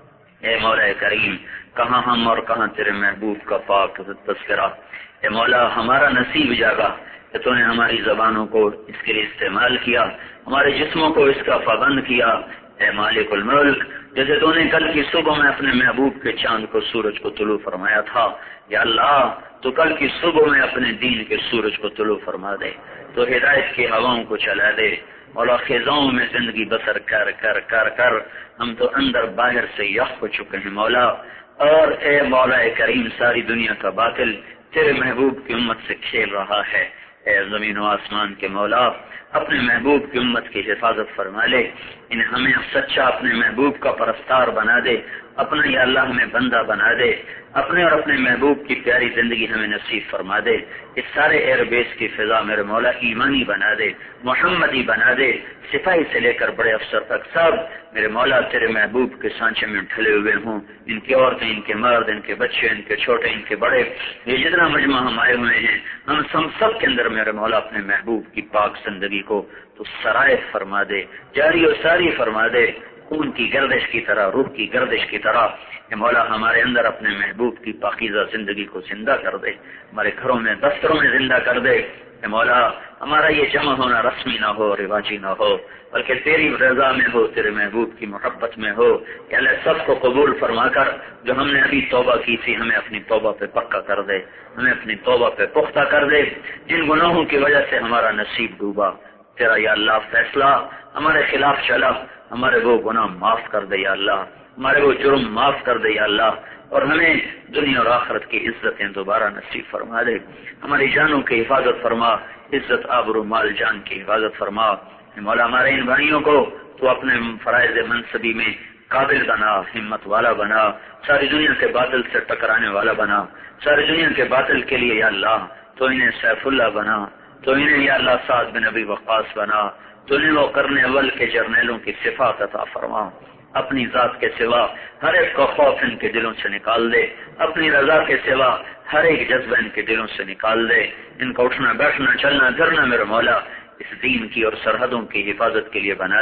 اے مولا کریم، کہاں ہم اور کہاں تیرے محبوب کا پاک تذکرہ۔ اے مولا ہمارا نصیب جاگا کہ تو نے ہماری زبانوں کو اس کے لیے استعمال کیا، ہمارے جسموں کو اس کا پابند کیا۔ اے مالک الملک، جیسے تو نے کل کی صبح میں اپنے محبوب کے چاند کو سورج کو طلوع فرمایا تھا، یا اللہ تو کل کی صبح میں اپنے دین کے سورج کو طلوع فرما دے، تو ہدایت کی ہواؤں کو چلا دے۔ مولا خزاؤں میں زندگی بسر کر کر کر کر ہم تو اندر باہر سے یخ ہو چکے ہیں مولا۔ اور اے مولا کریم، ساری دنیا کا باطل تیرے محبوب کی امت سے کھیل رہا ہے۔ اے زمین و آسمان کے مولا، اپنے محبوب کی امت کی حفاظت فرما لے، انہیں ہمیں سچا اپنے محبوب کا پرستار بنا دے، اپنا یا اللہ ہمیں بندہ بنا دے، اپنے اور اپنے محبوب کی پیاری زندگی ہمیں نصیب فرما دے۔ اس سارے ایئر بیس کی فضا میرے مولا ایمانی بنا دے، محمدی بنا دے، سپاہی سے لے کر بڑے افسر تک سب میرے مولا تیرے محبوب کے سانچے میں ڈھلے ہوئے ہوں، ان کی عورتیں، ان کے مرد، ان کے بچے، ان کے چھوٹے، ان کے بڑے، یہ جتنا مجمع ہم آئے ہوئے ہیں، ہم سب سب کے اندر میرے مولا اپنے محبوب کی پاک زندگی کو تو سرائے فرما دے، جاری و ساری فرما دے، خون کی گردش کی طرح، روح کی گردش کی طرح۔ اے مولا ہمارے اندر اپنے محبوب کی پاکیزہ زندگی کو زندہ کر دے، ہمارے گھروں میں دفتروں میں زندہ کر دے۔ اے مولا ہمارا یہ جمع ہونا رسمی نہ ہو، رواجی نہ ہو، بلکہ تیری رضا میں ہو، تیرے محبوب کی محبت میں ہو۔ کہ اللہ سب کو قبول فرما کر جو ہم نے ابھی توبہ کی تھی، ہمیں اپنی توبہ پہ پکا کر دے، ہمیں اپنی توبہ پہ پختہ کر دے۔ جن گناہوں کی وجہ سے ہمارا نصیب ڈوبا، تیرا یا اللہ فیصلہ ہمارے خلاف چلا، ہمارے وہ گناہ معاف کر دے یا اللہ، ہمارے وہ جرم معاف کر دے یا اللہ، اور ہمیں دنیا اور آخرت کی عزتیں دوبارہ نصیب فرما دے۔ ہماری جانوں کی حفاظت فرما، عزت آبرو مال جان کی حفاظت فرما۔ مولا ہمارے ان بھائیوں کو تو اپنے فرائض منصبی میں قابل بنا، ہمت والا بنا، ساری دنیا کے باطل سے ٹکرانے والا بنا، ساری دنیا کے باطل کے لیے یا اللہ تو انہیں سیف اللہ بنا، تو انہیں یا اللہ سعد بن ابی وقاص بنا، تو انہیں وہ کرنے اول کے جرنیلوں کی صفات عطا فرما۔ اپنی ذات کے سوا ہر ایک کا خوف ان کے دلوں سے نکال دے، اپنی رضا کے سوا ہر ایک جذبہ ان کے دلوں سے نکال دے۔ ان کا اٹھنا بیٹھنا چلنا پھرنا میرے مولا اس دین کی اور سرحدوں کی حفاظت کے لیے بنا